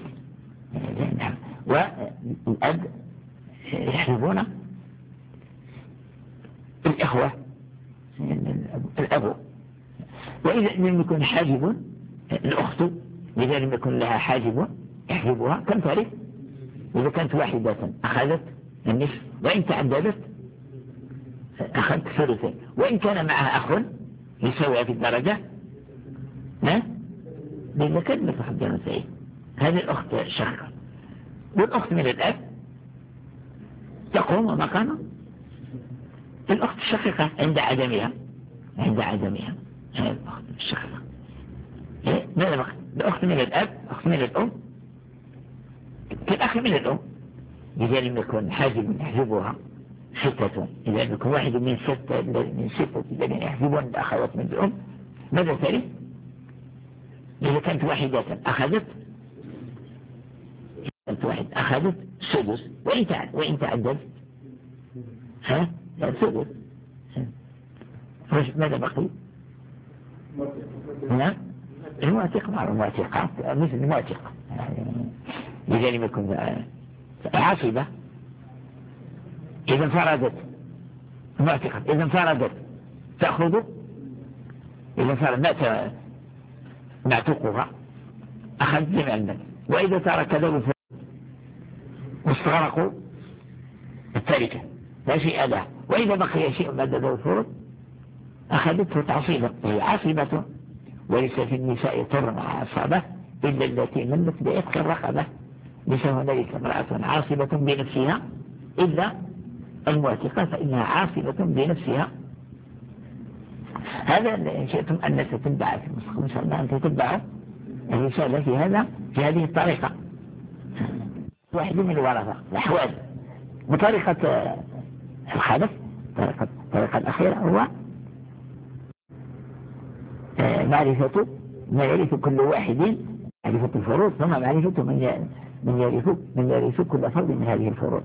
والأب يحجبون الإخوة الأب. وإذا لم يكن حاجب الأخت، إذا لم يكن لها حاجب يحجبها كم تعرف؟ إذا كانت واحدة أخذت النصف، وإن تعددت أخذت ثلثين، وإن كان معها أخ يسوي في الدرجة ها لأن كلمة حد المسائل. هذه الأخت شقيقة، والأخت من الأب تقوم مقام الأخت الشقيقة عند عدمها عند عدمها هذه الأخت الشقيقة. ماذا بقى؟ الأخت من الأب، أخت من الأم، كالأخ من الأم. إذا لم يكن حاجب يحجبها ستة، إذا لم يكن واحد من ستة من ستة الذين يحجبون الأخوات من الأم، ماذا تري؟ إذا كانت واحدة أخذت كانت واحد أخذت سدس، وإن تعد وإن تعدد ها سدس. ماذا بقي؟ نعم المعتق مع المعتقات مثل المعتق. إذا لم يكن عاصبة إذا انفردت معتقة، إذا انفردت تأخذ، إذا انفرد مات معتقها أخذت جميع المال. وإذا ترك ذلك واستغرقوا التركة لا شيء لها، وإذا بقي شيء بعد ذلك الفروض أخذته تعصيبا، وهي عاصبة. وليس في النساء طر عصبة إلا التي منت بإتق الرقبة، ليس هنالك امرأة عاصبة بنفسها إلا المعتقة فإنها عاصبة بنفسها. هذا إن شئتم أن تتبع في المسخ إن شاء الله أن تتبعوا الرسالة في هذا في هذه الطريقة. واحد من الورثة الأحوال بطريقة الخلف، طريقة الطريقة الأخيرة هو معرفة ما يعرف كل واحد، معرفة الفروض، ثم معرفة من من يعرف من يعرف كل فرد من هذه الفروض.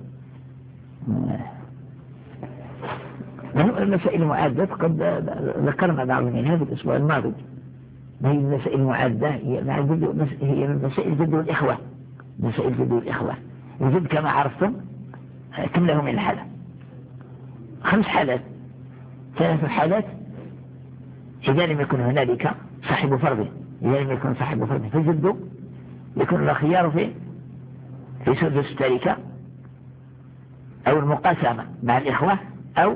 المسائل المعادة قد ذكرنا بعض منها في الأسبوع الماضي. هي المسائل المعادة هي من مسائل جد الإخوة، مسائل جد الإخوة. الجد كما عرفتم كم له من الحالة؟ خمس حالات، ثلاث حالات إذا لم يكن هنالك صاحب فرض، إذا لم يكن صاحب فرض فالجد يكون الخيار في في سدس التركة أو المقاسمة مع الإخوة أو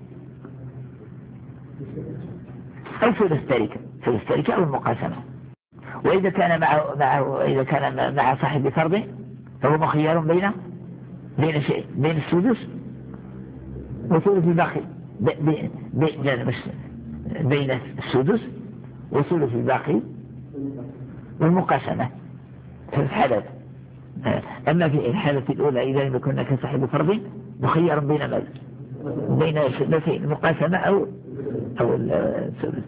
أو ثلث التركة ثلث التركة أو المقاسمة. وإذا كان مع مع إذا كان مع صاحب فرض فهو مخير بين بين شيء بين السدس وثلث الباقي، بين السدس وثلث الباقي والمقاسمة ثلاث حالات. أما في الحالة الأولى إذا لم يكن لك صاحب فرض مخير بين ماذا؟ بين المقاسمة أو أو الثلث.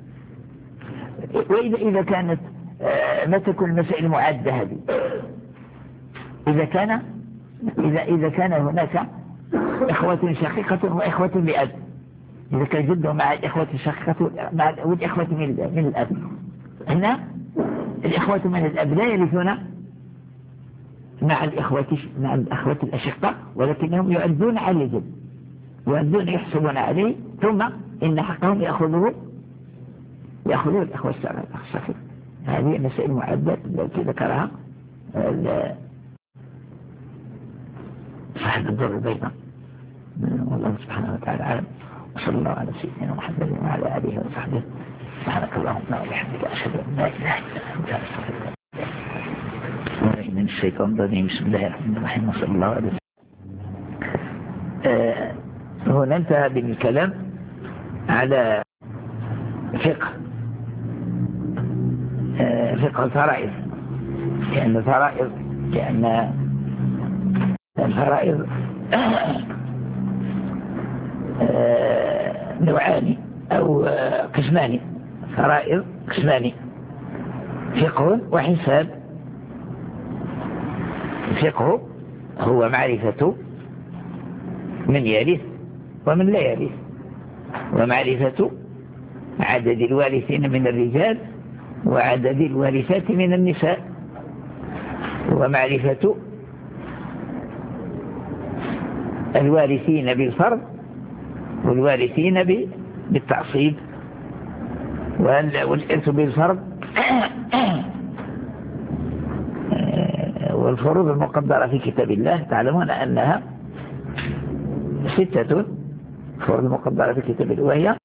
وإذا إذا كانت ما تكون المسائل المعادة هذه، إذا كان إذا إذا كان هناك إخوة شقيقة وإخوة لأب، إذا كان جده مع الإخوة الشقيقة مع الإخوة من من الأب، هنا الإخوة من الأب لا يرثون مع الإخوة مع الأخوة الأشقة، ولكنهم يؤدون على الجد، يؤدون يحسبون عليه، ثم إن حقهم يأخذوه يأخذوه الأخوة الشقيقة. هذه مسائل معدة التي ذكرها صاحب الدر البيضاء. والله سبحانه وتعالى أعلم، وصلى الله على سيدنا محمد وعلى آله وصحبه. سبحانك اللهم وبحمدك أشهد أن لا إله إلا أنت أستغفرك من الشيطان الرجيم. بسم الله الرحمن الرحيم، وصلى الله عليه وسلم. آه هنا انتهى بالكلام على فقه آه فقه الفرائض، لأن الفرائض لأن الفرائض آه نوعان أو آه قسمان. فرائض قسمان، فقه وحساب. الفقه هو معرفة من يرث ومن لا يرث، ومعرفة عدد الوارثين من الرجال وعدد الوارثات من النساء، ومعرفة الوارثين بالفرض والوارثين بالتعصيب. والإرث بالفرض والفروض المقدرة في كتاب الله تعلمون أنها ستة فروض مقدرة في كتاب الله، وهي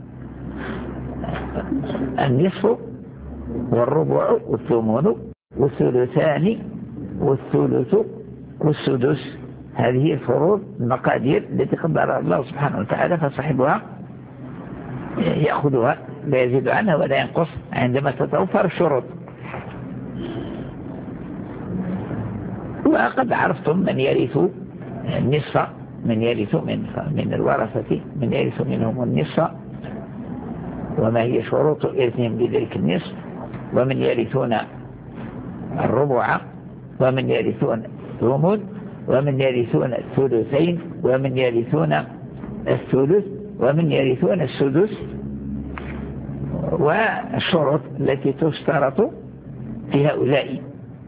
النصف والربع والثمن والثلثان والثلث والسدس. هذه الفروض المقادير التي قدرها الله سبحانه وتعالى، فصاحبها يأخذها لا يزيد عنها ولا ينقص عندما تتوفر الشروط. وقد عرفتم من يرث النصف، من يرث من من الورثة من يرث منهم النصف، وما هي شروط إرثهم بذلك النصف، ومن يرثون الربع، ومن يرثون الثمن، ومن يرثون الثلثين، ومن يرثون الثلث، ومن يرثون السدس، والشروط التي تشترط في هؤلاء.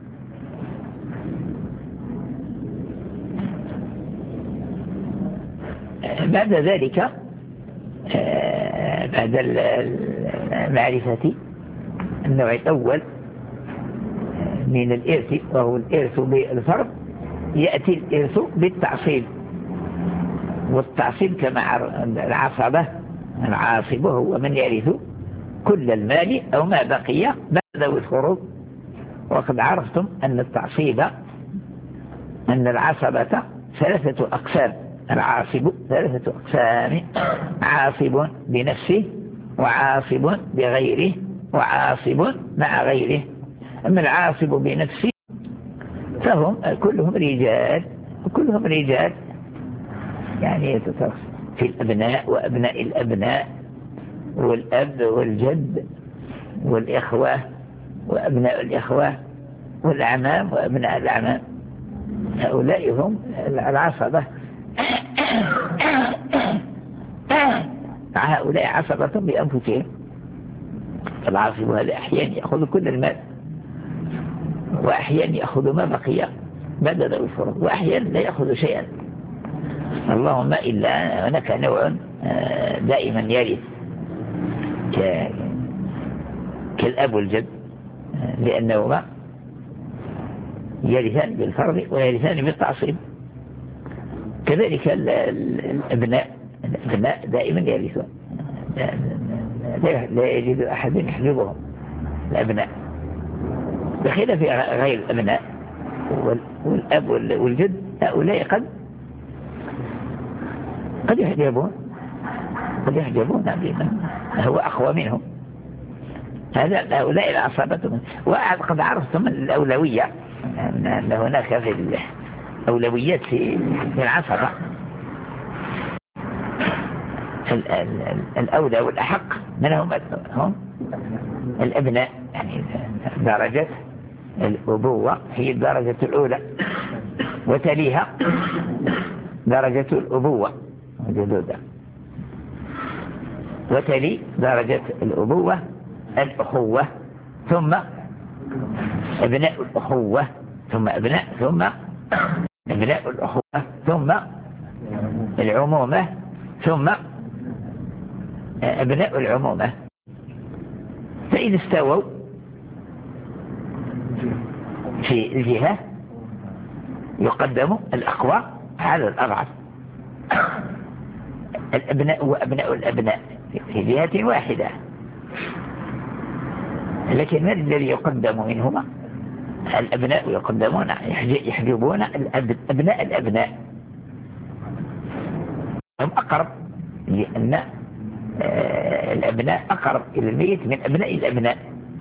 بعد ذلك بعد معرفة النوع الأول من الإرث وهو الإرث بالفرض، يأتي الإرث بالتعصيب. والتعصيب كما العصبة، العاصب هو من يرث كل المال أو ما بقي بعد ذوي الفروض. وقد عرفتم أن التعصيب أن العصبة ثلاثة أقسام. العاصب ثلاثة أقسام: عاصب بنفسه، وعاصب بغيره، وعاصب مع غيره. أما العاصب بنفسه فهم كلهم رجال، وكلهم رجال يعني في الأبناء وأبناء الأبناء والأب والجد والإخوة وأبناء الإخوة والأعمام وأبناء الأعمام. هؤلاء هم العصبة. هؤلاء عصبة بأنفسهم. العاصب هذا أحيانا يأخذ كل المال، وأحيانا يأخذ ما بقي بعد ذوي الفروض، وأحيانا لا يأخذ شيئا، اللهم إلا هناك نوع دائما يرث كالأب والجد، لأنهما يرثان بالفرض ويرثان بالتعصيب. كذلك الأبناء الأبناء دائما يرثون، لا يجد أحد يحجبهم الأبناء، بخلاف غير الأبناء والأب والجد. هؤلاء قد قد يحجبون قد يحجبون بمن هو أقوى منهم. هذا هؤلاء العصابة. وقد عرفتم الأولوية أن هناك في الأولويات في العصبة الأولى والأحق منهم هم الأبناء، يعني درجة الأبوة هي الدرجة الأولى، وتليها درجة الأبوة جدودة، وتلي درجة الأبوة الأخوة، ثم أبناء الأخوة، ثم أبناء ثم أبناء الأخوة، ثم العمومة، ثم أبناء العمومة. فإذا استووا في الجهة يقدم الأقوى على الأضعف. الأبناء وأبناء الأبناء في جهة واحدة، لكن من الذي يقدم منهما؟ الأبناء يقدمون، يحجبون أبناء الأبناء، هم أقرب، لأن الأبناء أقرب إلى الميت من أبناء الأبناء،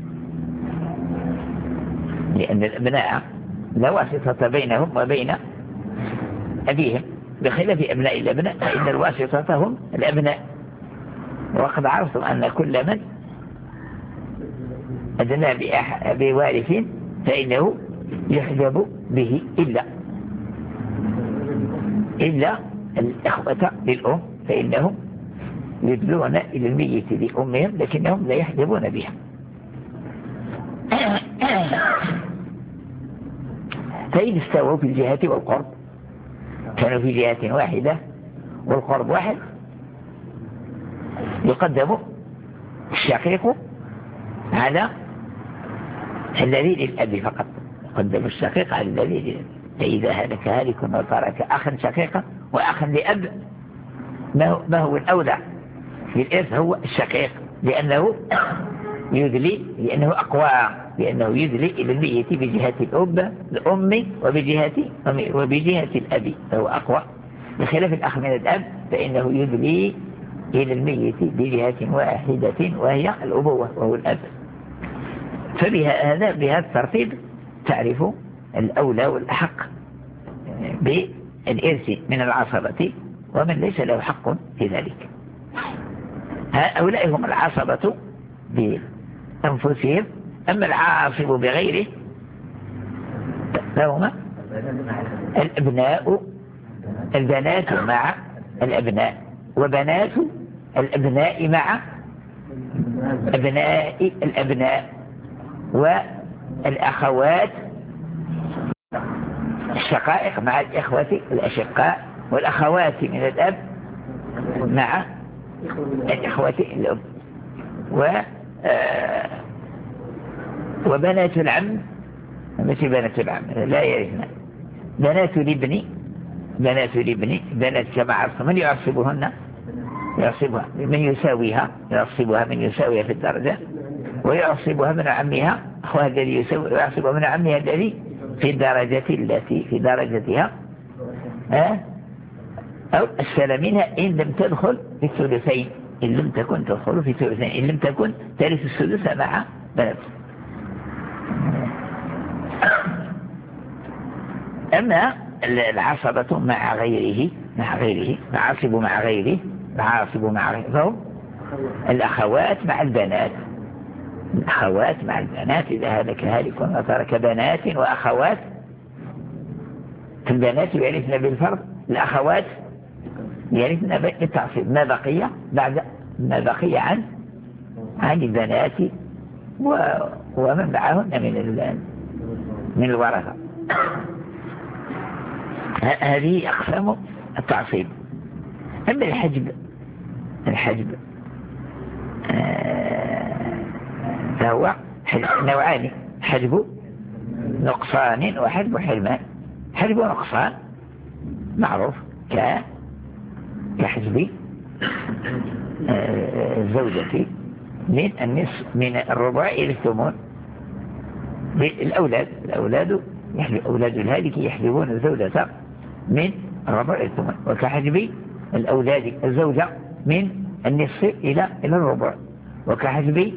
لأن الأبناء لا واسطة بينهم وبين أبيهم، بخلاف أبناء الأبناء فإن الواسطة هم الأبناء. وقد عرفتم أن كل من أدنى بوارث فإنه يحجب به إلا إلا الإخوة للأم، فإنهم يدلون إلى الميت لأمهم لكنهم لا يحجبون بها. فإن استووا في الجهة والقرب، كانوا في جهة واحدة والقرب واحد، يقدم الشقيق على الذي للأب فقط، يقدم الشقيق على الذي للأب. فإذا هلك هالك وترك أخا شقيقا وأخا لأب، ما هو الأولى في الإرث؟ هو الشقيق، لأنه يدلي، لأنه أقوى، لأنه يدلي إلى الميت بجهة الأب الأم وبجهة وبجهة الأب، فهو أقوى، بخلاف الأخ من الأب فإنه يدلي إلى الميت بجهة واحدة وهي الأبوة وهو الأب. فبهذا بهذا الترتيب تعرف الأولى والأحق بالإرث من العصبة ومن ليس له حق في ذلك. هؤلاء هم العصبة بأنفسهم، أما العاصب بغيره فهما الأبناء، البنات مع الأبناء، وبنات الأبناء مع أبناء الأبناء، والأخوات الشقائق مع الإخوة الأشقاء، والأخوات من الأب مع الإخوة الأم، و وبنات العم مثل بنات العم لا يرثن، بنات الابن بنات الابن بنات كما عرف من يعصبهن يعصبها من يساويها، يعصبها من يساويها في الدرجة، ويعصبها من عمها أخوها الذي يساوي، ويعصبها من عمها الذي في الدرجة التي في درجتها، أه؟ أو أسفل منها إن لم تدخل في الثلثين، إن لم تكن تدخل في الثلثين، إن لم تكن ترث السدس مع بنات. أما العصبة مع غيره مع غيره العاصب مع غيره العاصب مع غيره فهم الأخوات مع البنات، الأخوات مع البنات. إذا هلك هالك وترك بنات وأخوات، البنات يرثن بالفرض، الأخوات يرثن بالتعصيب، ما بقي بعد ما بقي عن عن البنات ومن معهن من من الورثة. هذه أقسام التعصيب. أما الحجب الحجب فهو نوعان، حجب نقصان وحجب حرمان. حجب نقصان معروف كحجب الزوجة من النصف من الربع إلى الثمن للأولاد، الأولاد يحجب أولاد الهالك يحجبون الزوجة من الربع إلى الثمن، وكحجب الأولاد الزوجة من النصف إلى إلى الربع، وكحجب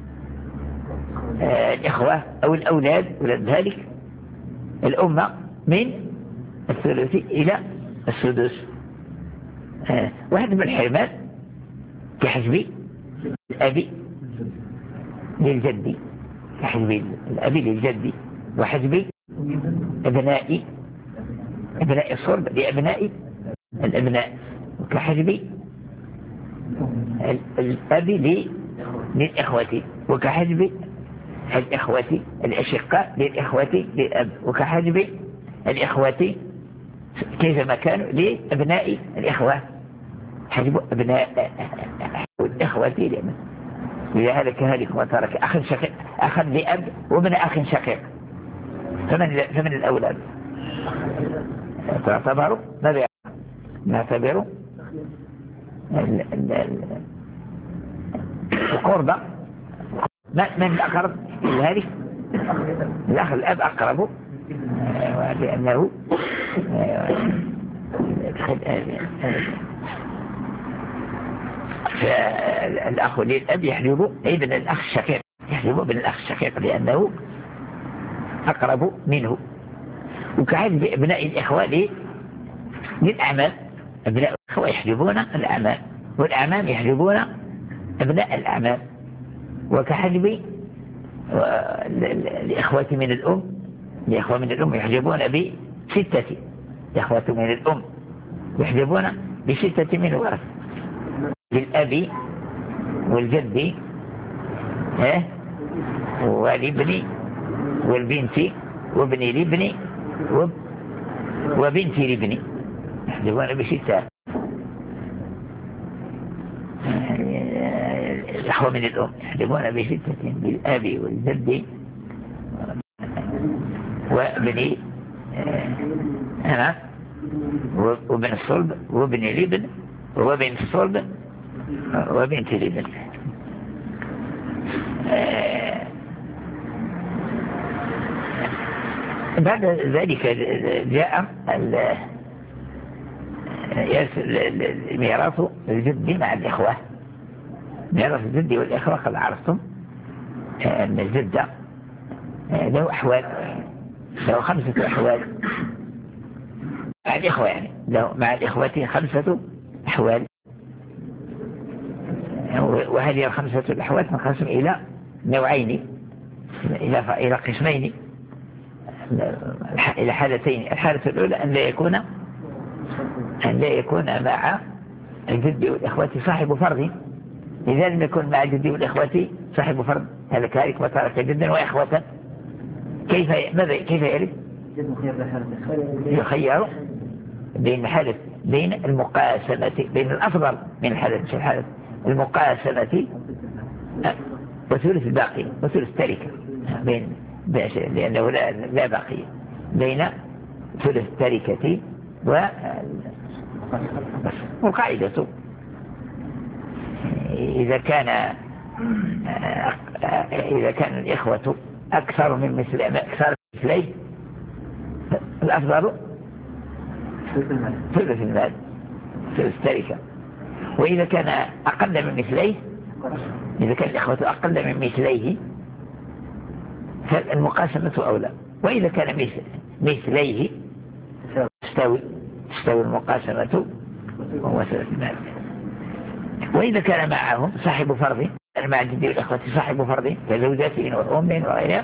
الإخوة أو الأولاد أولاد ذلك الأمة من الثلث إلى السدس. وحجب الحرمان كحجب الأب للجد، كحجب الأب للجد، وحجب أبناء أبناء الصلب لأبناء الأبناء، وكحجب الأب للإخوة، وكحجب الإخوة الأشقاء للإخوة للأب، وكحجب الإخوة كيفما كانوا لأبناء الإخوة، حجب أبناء الإخوة لأبناء. إذا هلك هالك وترك أخ شقيق أخا لأب ومن أخ شقيق فمن, فمن الأولاد تعتبر ماذا نعتبر القربة من الأقرب لذلك الأخ الأب أقرب لأنه فالأخ للأب يحجب ابن الأخ الشقيق، يحجب ابن الأخ الشقيق لأنه أقرب منه. وكحجب ابناء الإخوة للأعمام، ابناء الإخوة يحجبون الأعمام، والأعمام يحجبون ابناء الأعمام. وكحجب الإخوة من الأم، الإخوة من الأم يحجبون بستة، الإخوة من الأم يحجبون بستة من الورث، للأب والجد والابن والبنت وابن الابن وبنت الابن يحجبون بستة. الأخوة من الأم يحجبون بستة بالأب والجد وابن أنا وابن الصلب وابن الابن وابن الصلب وبنت الابن. بعد ذلك جاء ميراث الجد مع الإخوة. ميراث الجد والإخوة قد عرفتم أن الجد له أحوال، له خمسة أحوال مع الإخوة، يعني له مع الإخوة خمسة أحوال، وهذه الخمسة الأحوال تنقسم إلى نوعين، إلى إلى قسمين، إلى حالتين. الحالة الأولى أن لا يكون أن لا يكون مع الجد والإخوة صاحب فرض. إذا لم يكن مع الجد والإخوة صاحب فرض هذا كذلك وترك جدا وإخوة، كيف ماذا كيف يرد؟ يخير بين حالة بين المقاسمة، بين الأفضل من الحالة الحالة المقاسمة وثلث الباقي وثلث التركة، بين لأنه لا, لا باقي بين ثلث التركة والقاعدة إذا كان إذا كان الإخوة أكثر من مثل أكثر مثليه الأفضل ثلث المال ثلث التركة. وإذا كان أقل من مثليه، إذا كان الإخوة أقل من مثليه فالمقاسمة أولى. وإذا كان مثليه تستوي تستوي المقاسمة وثلث المال. وإذا كان معهم صاحب فرض، مع الجد والإخوة صاحب فرض كزوجات وأم وغيرها،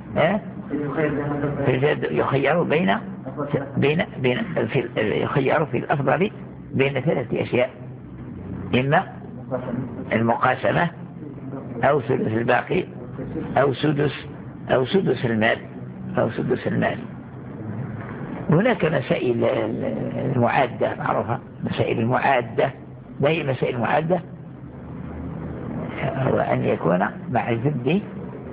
يخير بين بين بين في يخير في الأفضل بين ثلاثة أشياء: إما المقاسمة أو ثلث الباقي أو سدس أو سدس المال أو سدس المال. هناك مسائل المعادة معروفة، مسائل المعادة. ما هي مسائل المعادة؟ هو أن يكون مع الجد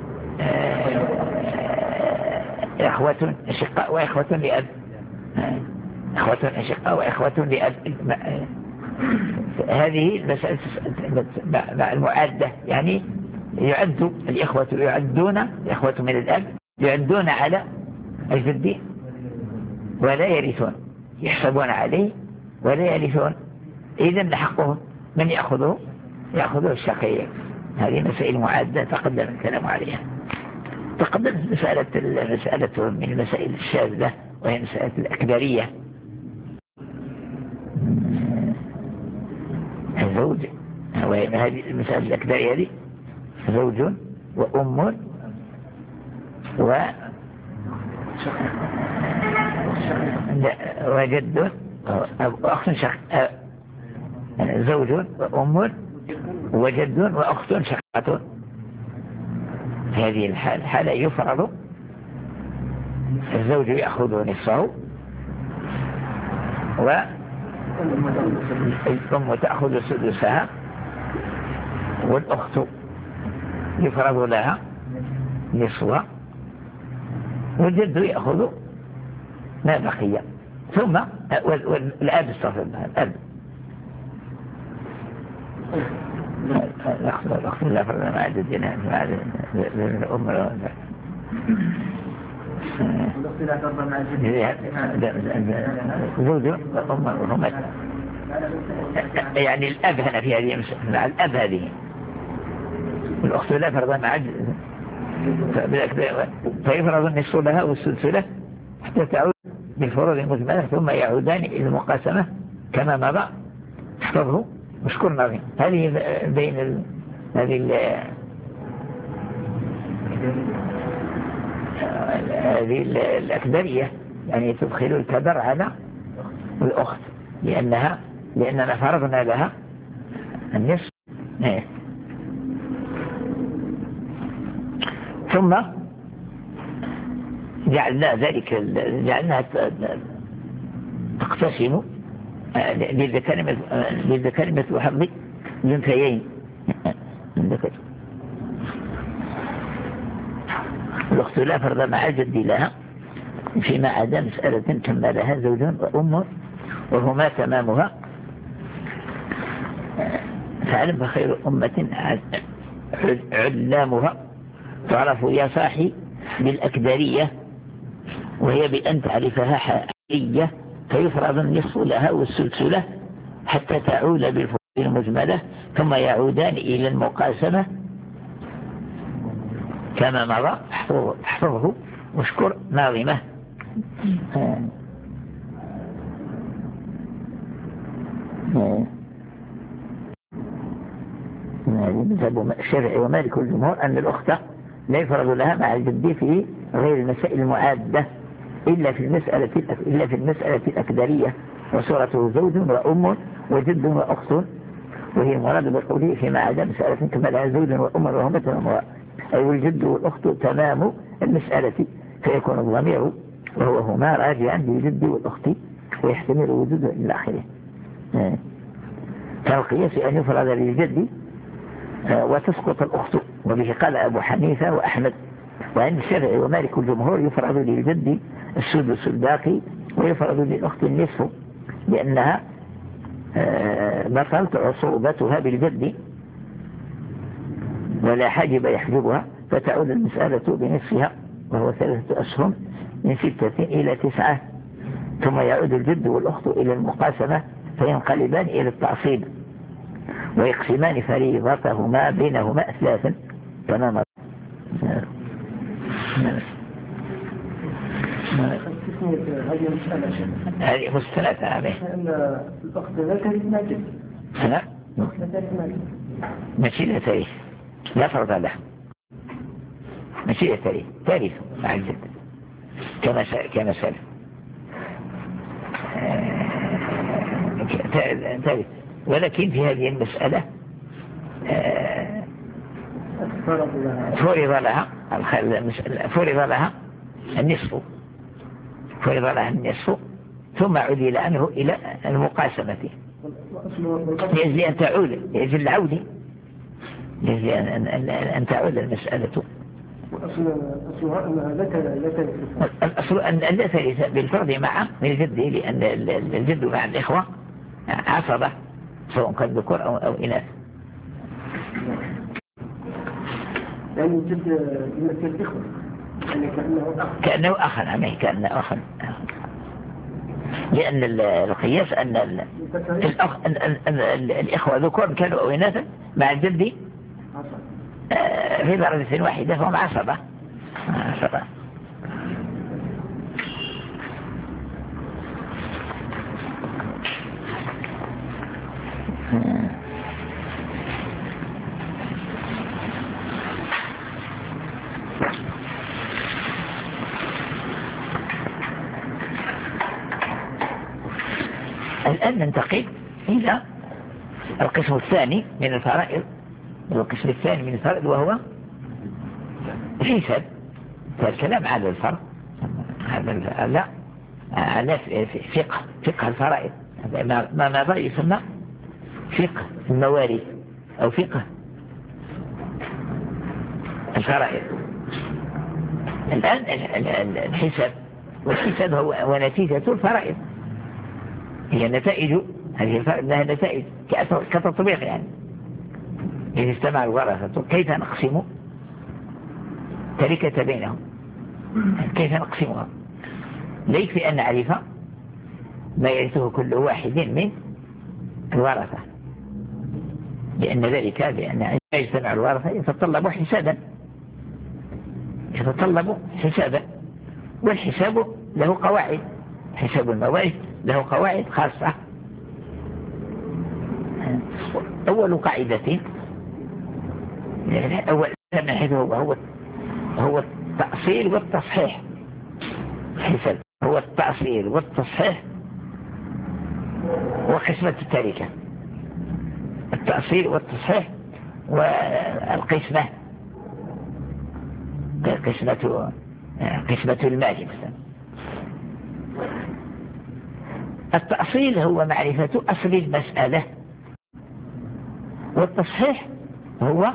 إخوة أشقاء وإخوة لأب، إخوة أشقاء وإخوة لأب. هذه المسألة مع المعادة، يعني يعد الإخوة يعدون الإخوة من الأب يعدون على الجد ولا يرثون، يحسبون عليه ولا يرثون. إذن حقهم من يأخذه يأخذه الشقيق. هذه مسائل معادة تقدم الكلام عليها. تقدمت مسألة مسألة من المسائل الشاذة وهي مسألة الأكدرية. الزوج، وهذه المسألة الأكدرية هذه زوج وأم و وجد وأخت شقيقة، زوج وأم وجد وأخت شقيقة. هذه الحالة حالة يفرض الزوج يأخذ نصفه والأم تأخذ سدسها والأخت يفرض لها نصفها والجد يأخذ ما بقي. ثم والأب استغفر الله الأب الأخت لا فرض مع جدنا مع الأم زوج وأم وهم، يعني الأب هنا في هذه مع الأب هذه الأخت لا فرض مع فيفرض النصف لها والسدس له حتى تعود بالفروض المثمنة، ثم يعودان إلى المقاسمة كما مضى. احفظه مشكورنا به. هذه بين ال... هذه ال... هذه الأكدرية، يعني تدخل الكدر على الأخت لأنها لأننا فرضنا لها النصف. ثم جعلنا ذلك جعلناها تقتسم للذكر مثل حظ الأنثيين. الأخت لا فرض مع الجد لها فيما عدا مسألة كملها زوج وأم وهما تمامها، فعلم فخير أمة علامها، تعرف يا صاحي بالأكدرية، وهي بأن تعرفها حقية، فيفرض النصف لها والسدس له حتى تعود بالفروض المجملة، ثم يعودان إلى المقاسمة كما مضى. احفظه واشكر ناظمه. مذهب الشافعي ومالك والجمهور أن الأخت لا يفرض لها مع الجد في غير المسائل المعادة إلا في المسألة إلا في المسألة الأكدرية، وصورته زوج وأم وجد وأخت، وهي مراد بقوله فيما عدا مسألة كملها زوج وأم وهما تمامها، أي والجد والأخت تمام المسألة، فيكون الضمير وهو هما راجعا للجد والأخت، ويحتمل وجوده إلى آخره. فالقياس أن يفرض للجد وتسقط الأخت، وبه قال أبو حنيفة وأحمد، وعند الشافعي ومالك الجمهور يفرض للجد السدس الباقي، ويفرض للأخت النصف، لأنها بطلت عصوبتها بالجد ولا حاجب يحجبها، فتعود المسألة بنصفها وهو ثلاثة أسهم من ستة إلى تسعة، ثم يعود الجد والأخت إلى المقاسمة فينقلبان إلى التعصيب، ويقسمان فريضتهما بينهما ثلاثا تماما. هذه المسألة هذه مستلاتة عليه أن الأخت لا ترث ما جد. لا لا ترث ما جد. ماشي لا ترث، لا فرض له، ماشي لا ترث، ترث مع الجد كما كما سلف ترث. ولكن في هذه المسألة فرض لها فرض لها النصف فرض لها النصف ثم عدل عنه إلى المقاسمة لأجل أن تعود لأجل العود لأجل أن تعود المسألة. أصلها أنها لا ترث. الأصل أن لا ترث بالفرض مع من الجد، لأن الجد مع الإخوة عصبة سواء كان ذكور أو, أو إناث. يعني الجد يمثل الإخوة يعني كأنه أخ كأنه أخ نعم كأنه أخ، لأن القياس أن الأخ أن أن الإخوة ذكور كانوا أو إناثا مع الجد في درجة واحدة فهم عصبة عصبة. الآن ننتقل إلى القسم الثاني من الفرائض، القسم الثاني من الفرائض وهو الحساب. فالكلام على الفرض هذا لا على فقه فقه الفرائض، ما ماذا يسمى فقه المواريث أو فقه الفرائض. الآن الحساب، والحساب هو ونتيجة الفرائض، هي نتائج هذه الفرائض لها نتائج كتطبيق. يعني إذا اجتمع الورثة كيف نقسم تركة بينهم، كيف نقسمها؟ لا يكفي أن نعرف ما يرثه كل واحد من الورثة، لأن ذلك لأن يجتمع الورثة يتطلب حسابا يتطلب حسابا والحساب له قواعد، حساب الموارث له قواعد خاصة. أول قاعدة أول من حيث هو هو التأصيل والتصحيح. الحساب هو التأصيل والتصحيح وقسمة التركة، التأصيل والتصحيح والقسمة. قسمة قسمة المال مثلا. التأصيل هو معرفة أصل المسألة، والتصحيح هو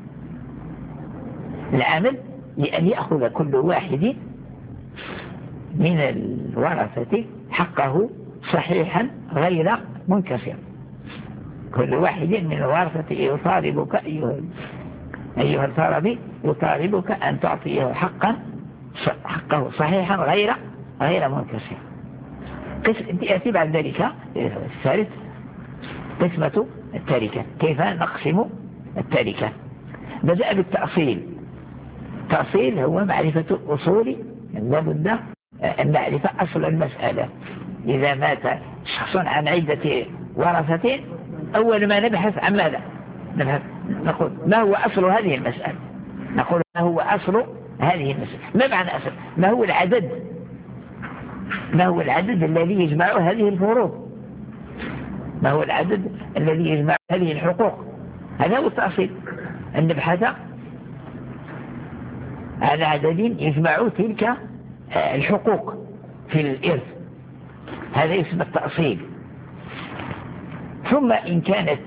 العمل لأن يأخذ كل واحد من الورثة حقه صحيحا غير منكسر. كل واحد من الورثة يطالبك أيها أيها الطالب يطالبك أن تعطيه حقا حقه صحيحا غير غير منكسر. يأتي بعد ذلك الثالث قسمة التركة، كيف نقسم التركة. بدأ بالتأصيل. التأصيل هو معرفة الأصول، لابد أن نعرف أصل المسألة. إذا مات شخص عن عدة ورثة أول ما نبحث عن ماذا؟ نبحث نقول ما هو أصل هذه المسألة، نقول ما هو أصل هذه المسألة. ما معنى أصل؟ ما هو العدد ما هو العدد الذي يجمع هذه الفروض، ما هو العدد الذي يجمع هذه الحقوق. هذا هو التأصيل، أن نبحث عن عدد يجمع تلك الحقوق في الإرث، هذا اسم التأصيل. ثم إن كانت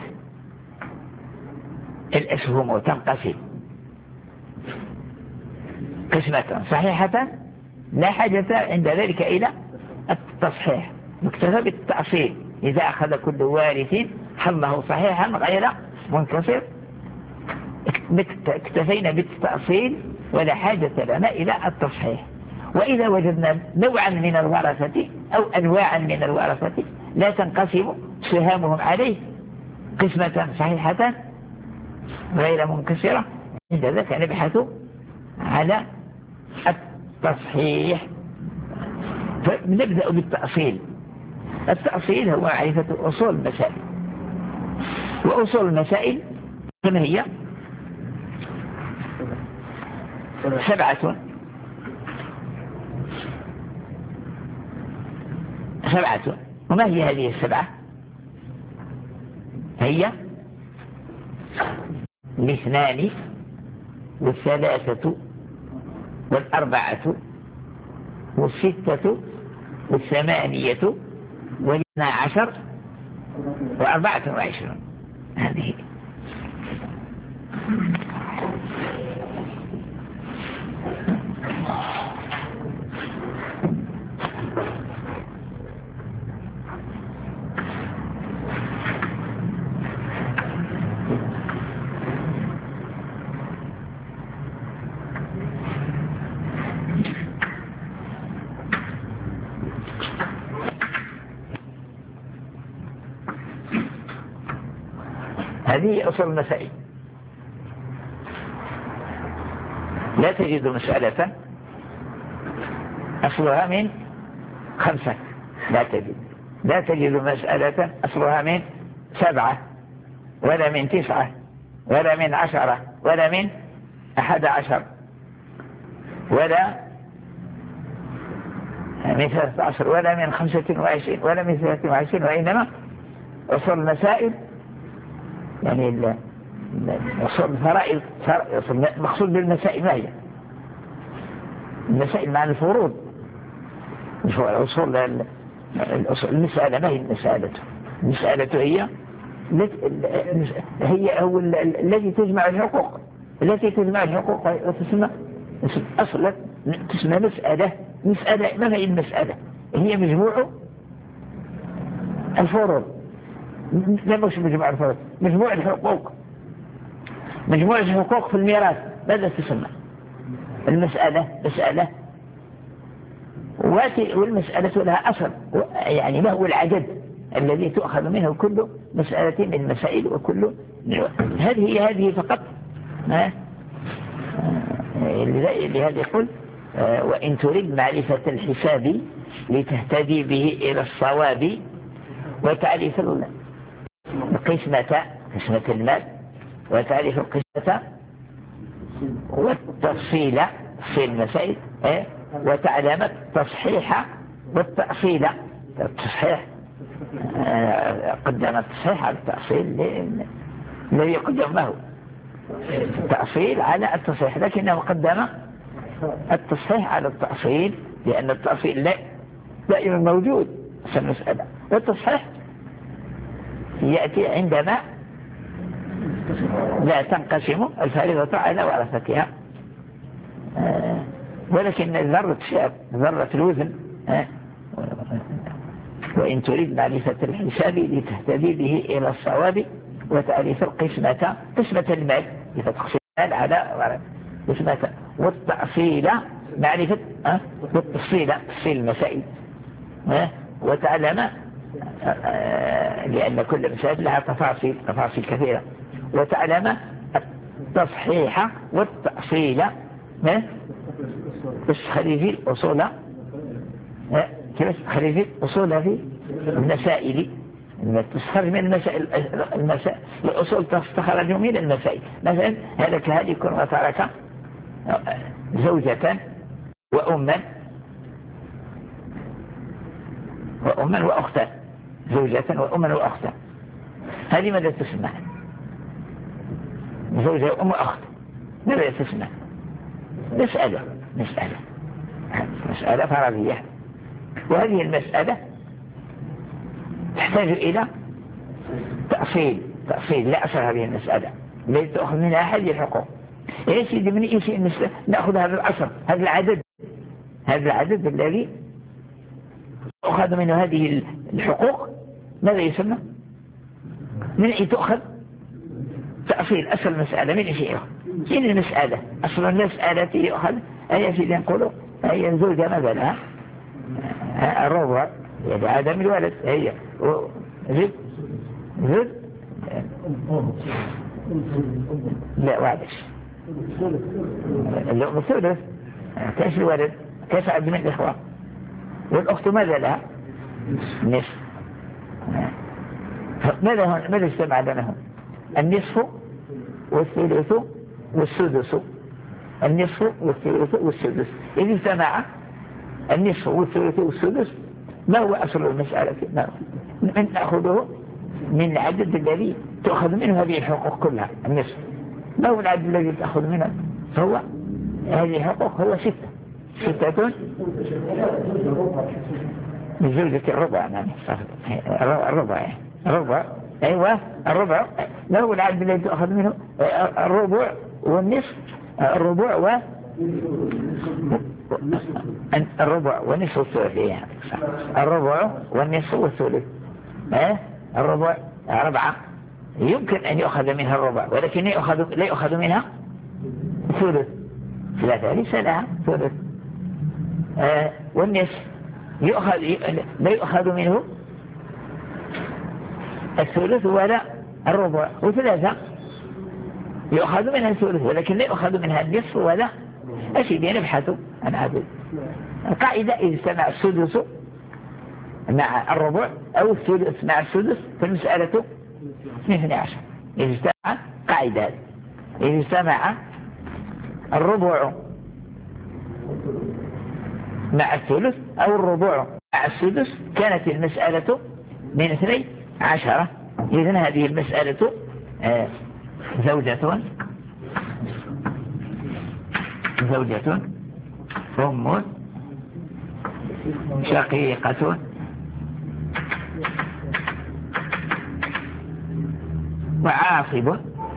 الأسهم تنقسم قسمة صحيحة لا حاجة عند ذلك إلى التصحيح، مكتفى بالتأصيل. إذا أخذ كل وارث حظه صحيحا غير منكسر اكتفينا بالتأصيل ولا حاجة لنا إلى التصحيح. وإذا وجدنا نوعا من الورثة أو أنواعا من الورثة لا تنقسم سهامهم عليه قسمة صحيحة غير منكسرة، عند ذلك نبحث على التصحيح. فنبدأ بالتأصيل. التأصيل هو معرفة أصول المسائل، وأصول المسائل كما هي سبعة سبعة وما هي هذه السبعة؟ هي الاثنان والثلاثة والأربعة والستة والثمانية والاثنى عشر وأربعة وعشرون. هذه هذه أصل المسائل. لا تجد مسألة أصلها من خمسة، لا تجد لا تجد مسألة أصلها من سبعة ولا من تسعة ولا من عشرة ولا من أحد عشر ولا من ثلاثة عشر ولا من خمسة وعشرين ولا من ثلاثة وعشرين، وإنما أصل المسائل يعني أصول الفرائض. المقصود بالمسائل ما هي؟ المسائل مع الفروض. الأصول المسألة ما هي المسألة؟ المسألة هي هي هو التي تجمع الحقوق، التي تجمع الحقوق وتسمى أصلا تسمى مسألة. مسألة ما هي المسألة؟ هي مجموع الفروض، لا مش مجموع الفروض، مجموع الحقوق. مجموع الحقوق في الميراث ماذا تسمى؟ المسألة مسألة. والمسألة لها أصل، يعني ما هو العدد الذي تؤخذ منه كل مسألة من المسائل، وكل هذه هذه فقط. لهذا يقول وإن تريد معرفة الحساب لتهتدي به إلى الصواب وتعرف القسمة قسمة المال وتعرف القسمة والتفصيل في المسائل وتعلم التصحيح والتأصيل. التصحيح قدم التصحيح على التأصيل الذي قدم له التأصيل على التصحيح، لكنه قدم التصحيح على التأصيل، لأن التأصيل لا دائما موجود في المسألة، والتصحيح يأتي عندما لا تنقسم الفريضة على ورثتها. آه ولكن ذرة شاب ذرة الوزن آه وإن تريد معرفة الحساب لتهتدي به إلى الصواب وتعرف القسمة قسمة المال لتقسم المال على قسمة والتأصيل معرفة أه؟ والتفصيل تفصيل المسائل أه؟ وتعلم أه لأن كل مسائل لها تفاصيل تفاصيل كثيرة، وتعلم التصحيح والتأصيل أه؟ تستخرج الأصول أه؟ كيف تستخرج الأصول في المسائل، تستخرج من المسائل المسائل الأصول تستخرج من المسائل. مثلا هذا كهالك وترك زوجة وأما وأما وأختا، زوجة وأما وأختا، هذه ماذا تسمى؟ زوجة وأم وأخت ماذا تسمى؟ مسألة مسألة مسألة فرضية، وهذه المسألة تحتاج إلى تأصيل تأصيل لا أصل هذه المسألة التي تأخذ منها أحد الحقوق. يا سيدي من أي شيء نأخذ هذا الأصل، هذا العدد هذا العدد الذي تأخذ منه هذه الحقوق ماذا يسمى؟ من أي تأخذ تأصيل أصل المسألة من أي شيء يأخذ من المسألة أصل المسألة يأخذ أي شيء ينقله هي الزوجة ماذا لها الربع يعني عدم الولد هي زد زد لا وعدش الأم الثلث كيف الولد كيف عبد من الإخوة، والأخت ماذا لها نصف. ماذا هون ماذا اجتمع بينهم؟ النصف والثلث والسدس، النصف والثلث والسدس إذا اجتمع النصف والثلث والسدس ما هو أصل المسألة؟ ما هو؟ من نأخذه من العدد الذي تأخذ منه هذه الحقوق كلها النصف. ما هو العدد الذي تأخذ منه؟ هو هذه الحقوق هو ستة ستة من زوجة الربع يعني الربع الربع أيوة الربع. ما هو العدد الذي تأخذ منه؟ الربع والنصف الربع و الربع والنصف والثلث يعني الربع والنصف والثلث اه الربع أربعة يمكن أن يأخذ منها الربع ولكن يأخذ لا يأخذ منها ثلث ثلاثة ليس لها ثلث اه والنصف يأخذ لا يأخذ منه الثلث ولا الربع، وثلاثة يأخذ منها الثلث ولكن لا يأخذ منها النصف ولا أشيء نبحث عن عدد. القاعدة إذا اجتمع السدس مع الربع أو الثلث مع السدس فالمسألة اثني عشر. إذا اجتمع قاعدة إذا اجتمع الربع مع الثلث أو الربع مع السدس كانت المسألة من اثني عشر. إذن هذه المسألة آه زوجة زوجة أم شقيقة وعاصب.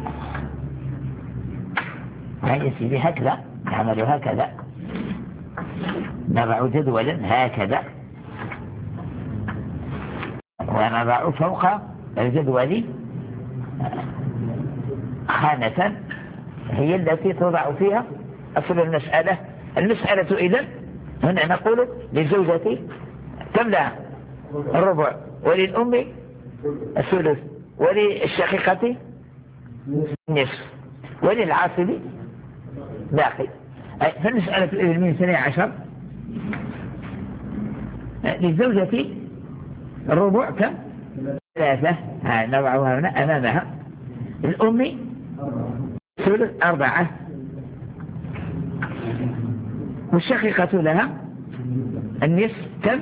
هيا سيدي هكذا نعمل هكذا نضع جدولا هكذا ونضع فوق الجدول خانة هي التي توضع فيها أصل المسألة. المسألة إذن هنا نقول للزوجة كم لها الربع وللأم الثلث وللشقيقة النصف وللعاصب باقي. فالمسألة إذن من اثني عشر. للزوجة الربع كم ثلاثة نضعها هنا أمامها. الأم ثلث أربعة والشقيقة لها النصف كم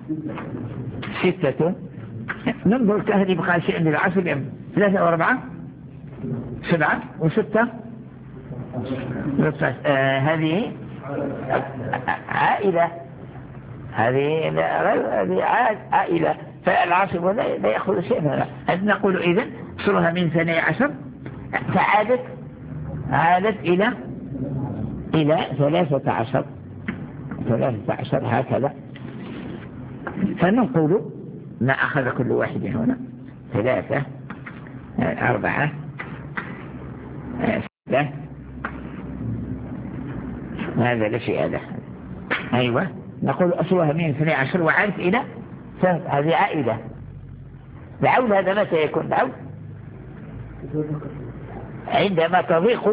ستة. ننظر كهل يبقى شيء للعصر ثلاثة وأربعة سبعة وستة آه هذه عائلة، هذه هذه عائلة، فالعاصب لا يأخذ شيء منها. هل نقول إذن أصلها من ثاني عشر فعادت عادت إلى إلى ثلاثة عشر ثلاثة عشر هكذا. فنقول ما أخذ كل واحد هنا ثلاثة أربعة ستة، هذا لا شيء له. أيوة، نقول أصلها من اثني عشر وعادت إلى ثلاثة، هذه عائلة. العول هذا متى يكون العول؟ عندما تضيق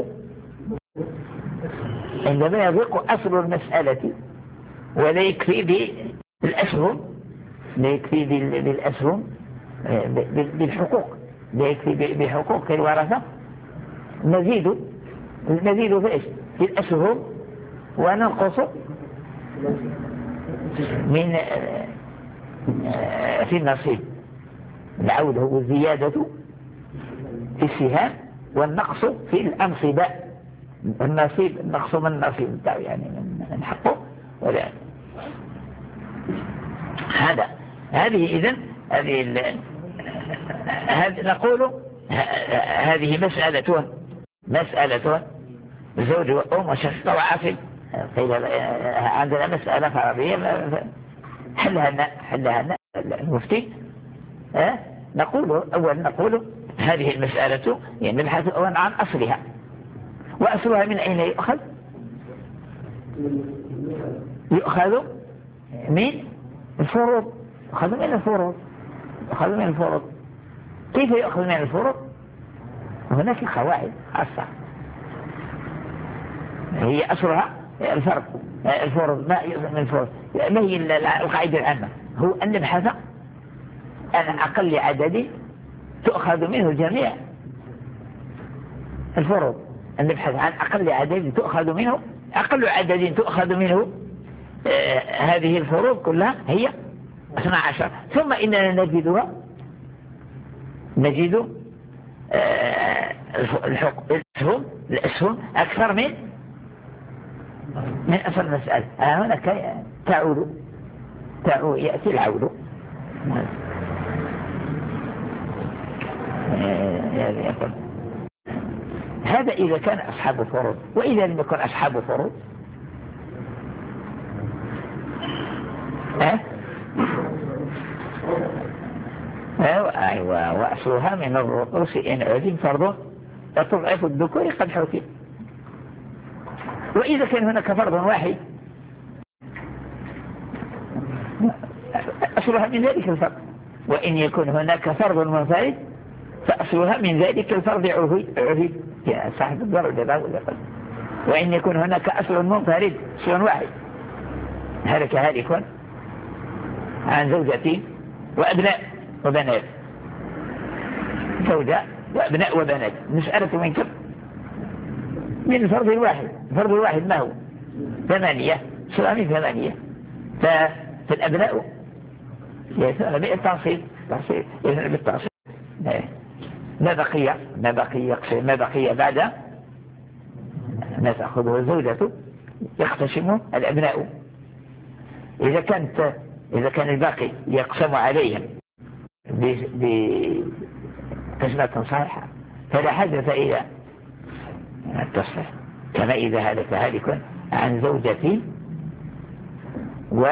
عندما يضيق أصل المسألة ولا يكفي بالأسهم، لا يكفي بالأسهم بالحقوق، لا يكفي بحقوق الورثة، نزيد نزيد في إيش؟ في الأسهم وننقص من في النصيب. العود هو الزيادة في السهام والنقص في الأنصبة. النصيب النقص من النصيب يعني من حقه ولا هذا. هذه إذن هذه هذه نقول هذه مسألة مسألة زوج وأم وشقيق وعاصب. قيل عندنا مسألة فرضية حلها حلها المفتي. أه؟ نقول أولا نقول هذه المسألة يعني نبحث أولا عن أصلها، وأصلها من أين يؤخذ؟ يؤخذ من الفروض، يؤخذ من الفروض يؤخذ من الفروض. كيف يؤخذ من الفروض؟ هناك قواعد خاصة هي أصلها الفرق الفروض. ما يؤخذ من الفروض؟ ما هي القاعدة العامة؟ هو أن نبحث عن أقل عدد تؤخذ منه جميع الفروض، أن نبحث عن أقل عدد تؤخذ منه أقل عدد تؤخذ منه آه هذه الفروض كلها هي اثنا عشر. ثم إننا نجدها نجد آه الأسهم الأسهم أكثر من من أصل المسألة. آه هنا تعود تعود يأتي العود. هذا إذا كان أصحاب فروض، وإذا لم يكن أصحاب فروض أه؟ أيوة، وأصلها من الرؤوس إن عدم فرض تضعف الذكور قد حكم. وإذا كان هناك فرض واحد أصلها من ذلك الفرض، وإن يكون هناك فرض منفرد فأصلها من ذلك الفرض عهد يا صاحب الضرب. وإن يكون هناك أصل منفرد أصل واحد هلك هالك عن زوجتي وأبناء وبنات، زوجة وأبناء وبنات، مسألة من كم؟ من الفرض الواحد. الفرض الواحد ما هو؟ ثمانية، أصلها من ثمانية. فالأبناء يسأل بالتعصيب تعصيب يسأل بالتعصيب. ما بقي ما بقي ما بقي بعد ما تأخذه الزوجة يقتسم الأبناء. إذا كانت إذا كان الباقي يقسم عليهم بقسمة صحيحة فلا حدث إلى التصحيح، كما إذا هلك هالك عن زوجتي و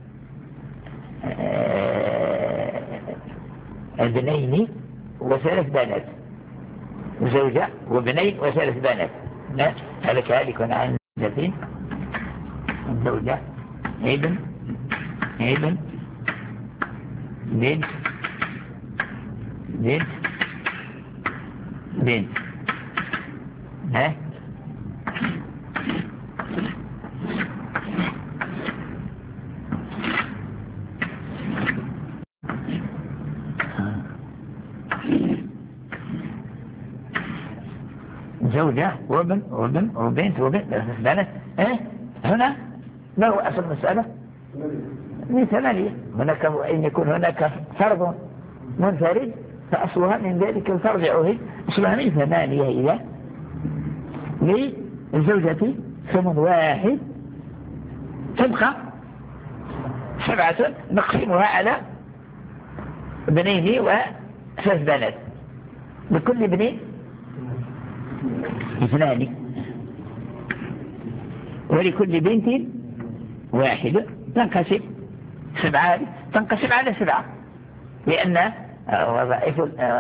ابنين وثلاث بنات، زوجة وابنين وثلاث بنات. هلك هالك عن زوجتين زوجة ابن ابن بنت بنت بنت ها زوجة وابن وابن وبنت وبنت بنات. اه هنا ما هو أصل المسألة؟ من ثمانية. هناك إن يكون هناك فرض منفرد فأصلها من ذلك الفرض عهد أصلها من ثمانية إلى للزوجة ثمن واحد تبقى سبعة نقسمها على ابنين وثلاث بنات، لكل ابن اثنان ولكل بنت واحد، تنقسم سبعة تنقسم على سبعة، لأن وظائف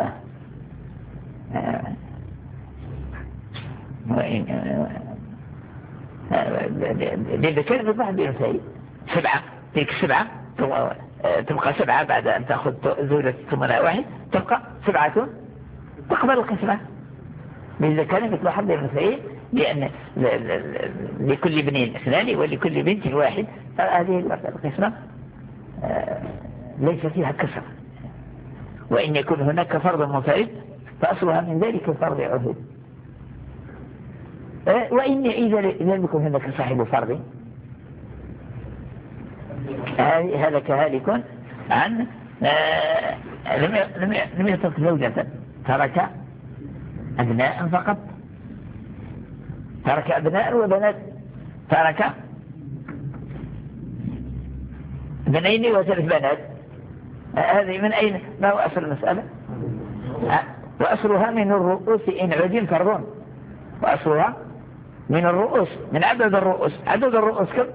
لذكر بالضعف الأنثيين سبعة، تلك سبعة تبقى سبعة بعد أن تأخذ زوجة ثمنها واحد، تبقى سبعة تقبل القسمة للذكر مثل حظ الأنثيين، لأن لكل ابنين اثنان ولكل بنت واحد، هذه القسمة ليس فيها كسر. وإن يكون هناك فرض منفرد فأصلها من ذلك فرض عهد، وإن إذا لم يكن هناك صاحب فرض هلك هالك عن لم يترك زوجة، ترك أبناء فقط، ترك أبناء وبنات، ترك بنين وثلاث بنات. هذه من أين؟ ما هو أصل المسألة؟ وأصلها من الرؤوس إن عدم فرضون، وأصلها من الرؤوس، من عدد الرؤوس. عدد الرؤوس كم؟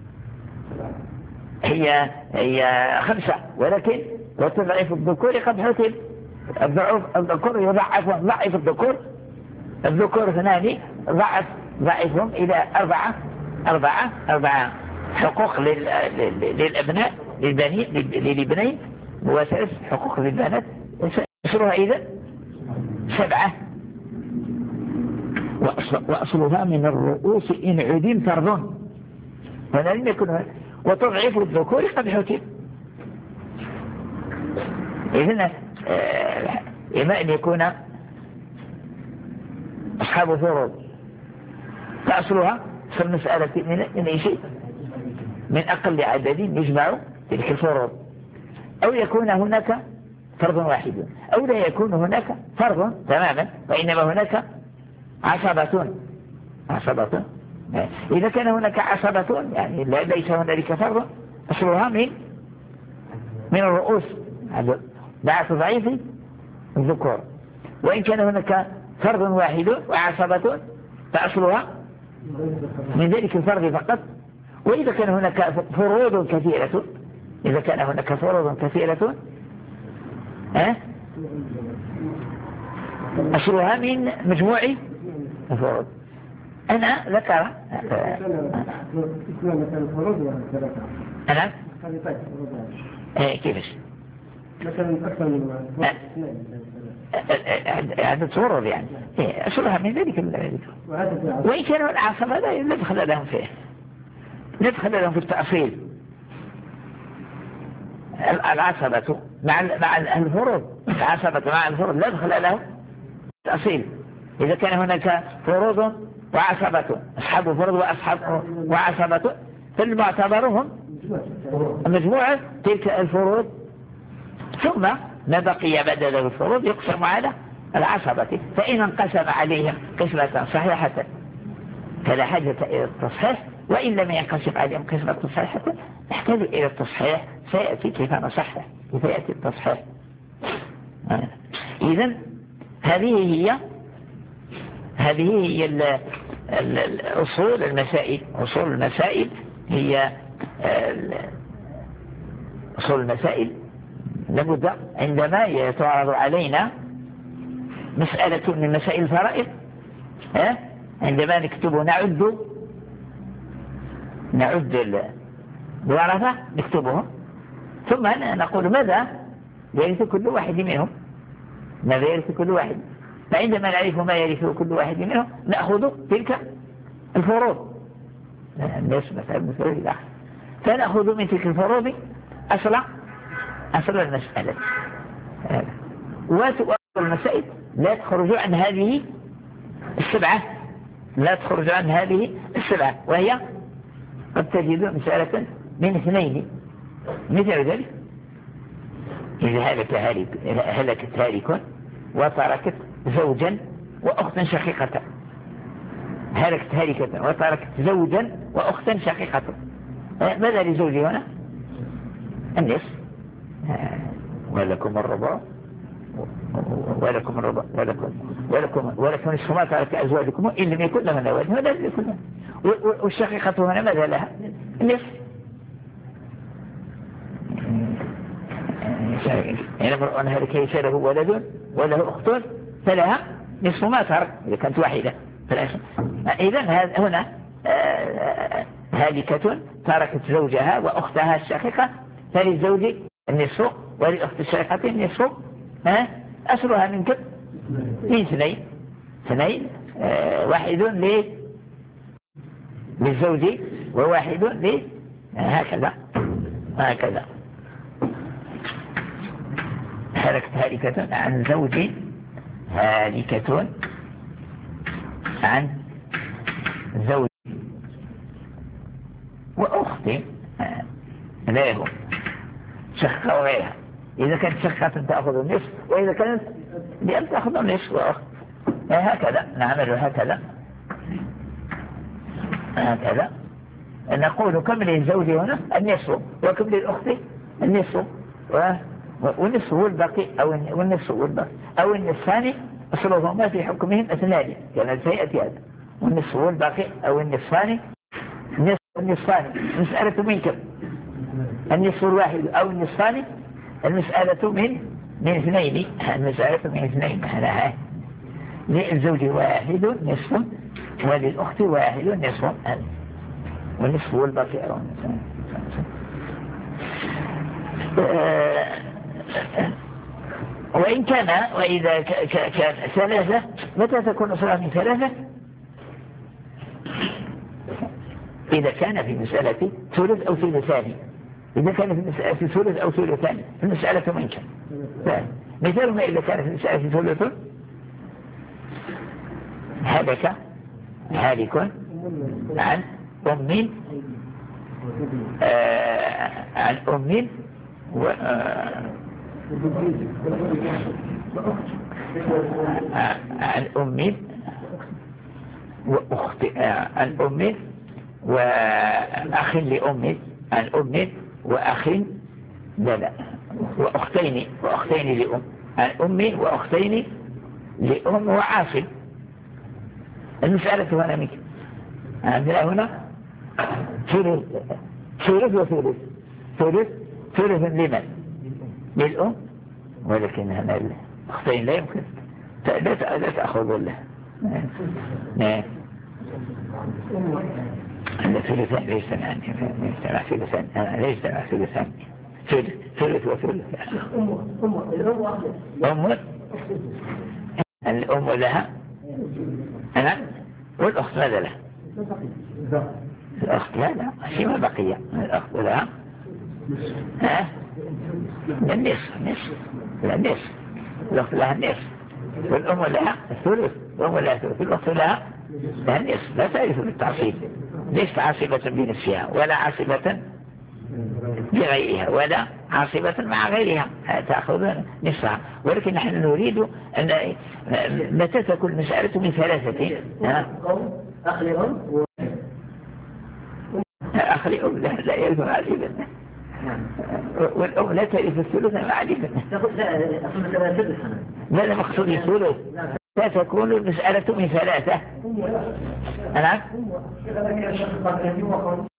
هي هي خمسة، ولكن وتضعيف الذكور قد حتم. الذكور يضعف ضعف الذكور، الذكور اثنان ضعف ضعفهم إلى أربعة أربعة أربعة حقوق للأبناء للبنين للبنين وثلاث حقوق للبنات، أصلها إذا سبعة. وأصلها من الرؤوس إن عدم فرض، هنا لم يكن. وتضعيف الذكور قد حتم. إذن إما أن يكون أصحاب فروض فأصلها في المسألة من أي شيء من أقل عدد يجمع تلك الفروض، أو يكون هناك فرض واحد، أو لا يكون هناك فرض تماما وإنما هناك عصبة عصبة. إذا كان هناك عصبة يعني ليس هناك فرض، أصلها من من الرؤوس ضعف ضعيف الذكور. وإن كان هناك فرض واحد وعصبة فأصلها من ذلك الفرض فقط. وإذا كان هناك فروض كثيرة، إذا كان هناك فروض كثيرة أصلها من مجموع الفروض. أنا ذكر أنا كيفش مثلا أكثر من عدد فروض يعني أصلها من ذلك. وإن كانوا العصبة لا ندخل لهم فيه، ندخل لهم في التأصيل. العصبة مع مع الفروض، العصبة مع الفروض لا ندخل لهم التأصيل. إذا كان هناك فروض وعصبة، أصحاب فرض وأصحاب وعصبة، فالمعتبرهم مجموعة تلك الفروض، ثم ما بقي بدل الفروض يقسم على العصبة. فإن انقسم عليهم قسمة صحيحة فلا حاجة إلى التصحيح، وإن لم ينقسم عليهم قسمة صحيحة نحتاج إلى التصحيح، سيأتي كيف نصحح، كيف يأتي التصحيح. إذن هذه هي هذه هي الأصول المسائل. أصول المسائل هي أصول المسائل لابد عندما يتعرض علينا مسألة من مسائل الفرائض، عندما نكتب نعد نعد الورثة نكتبهم، ثم نقول ماذا يرث كل واحد منهم، ماذا يرث كل واحد. فعندما نعرف ما يرثه كل واحد منهم نأخذ تلك الفروض، فنأخذ من تلك الفروض أصل أصل المسألة. وأصل المسائل لا تخرج عن هذه السبعة، لا تخرج عن هذه السبعة، وهي قد تجد مسألة من اثنين مثل ذلك: إذا هلك هالك هلكت هالك وتركت زوجا وأختا شقيقة، هلكت هالكة وتركت زوجا وأختا شقيقة، ماذا لزوجي هنا؟ النصف. ولكم الربع ولكم الربع ولكم ولكم ولكم نصف ما ترك أزواجكم إن لم يكن لهن أولاد هذا لم يكن لهن. والشقيقة هنا ماذا لها؟ النصف. إن امرؤ هلك ليس له ولد وله أخت فلها نصف ما ترك إذا كانت واحدة. إذن هنا هالكة تركت زوجها وأختها الشقيقة فللزوج النصف وللأخت الشقيقة النصف. ها أسرها من كم؟ من اثنين اثنين آه واحد لي للزوج وواحد لي هكذا هكذا. هلكت هالكة عن زوج هالكة عن زوج وأخت آه له شقة وغيرها. إذا كانت شقة تأخذ النصف وإذا كانت لأن تأخذ النصف وأخت هكذا نعمل هكذا هكذا نقول كم للزوج هنا النصف وكم للأخت النصف والنصف والباقي أو والنصف والباقي أو النصفان أصلهما في حكمهم اثنان كما سيأتي هذا والنصف والباقي أو النصفان النصف والنصفان مسألة من كم؟ النصف الواحد أو النصفان. المسألة من من اثنين المسألة من اثنين هذا للزوج واحد نصف وللأخت واحد نصف والنصف والباقي أو وإن كان وإذا كان ثلاثة متى تكون صلاة من ثلاثة؟ إذا كان في مسألة ثلث أو ثلثان. إذا كان في المسألة ثلث أو ثلثان المسألة من كم؟ مثال ما إذا كان في المسألة ثلث هلك هالك عن أم آه عن أم و آه عن أم وأخت آه عن أم وأخ لأم عن أم وأخ لا لا وأختين وأختين لأم عن أم وأختين لأم وعاصب. المسألة هنا منك عندنا هنا ثلث ثلث وثلث ثلث ثلث لمن؟ للأم ولكن هنا الأختين لا يمكن لا تأخذ له نعم ثلثان ليس ثلثان ثلثان ليس ثلثان ثلث ثلث وثلث. أم الأم لها أنا والأخت ماذا لها؟ الأخت لا لا شيء ما بقي. الأخت لها ها النصف النصف النصف الأخت لها النصف والأم لها الثلث الأم لها الثلث الأخت لها لها النصف. لا تعرف بالتعصيب ليست عاصبة بنفسها ولا عاصبة بغيرها ولا عاصبة مع غيرها تأخذ نصفها. ولكن نحن نريد أن متى تكون مسألة من ثلاثة أخ لأم لا يلزم عليها والأم لا تعرف الثلث مع عليها لا لا مقصود الثلث لا تكون المسألة من ثلاثة. نعم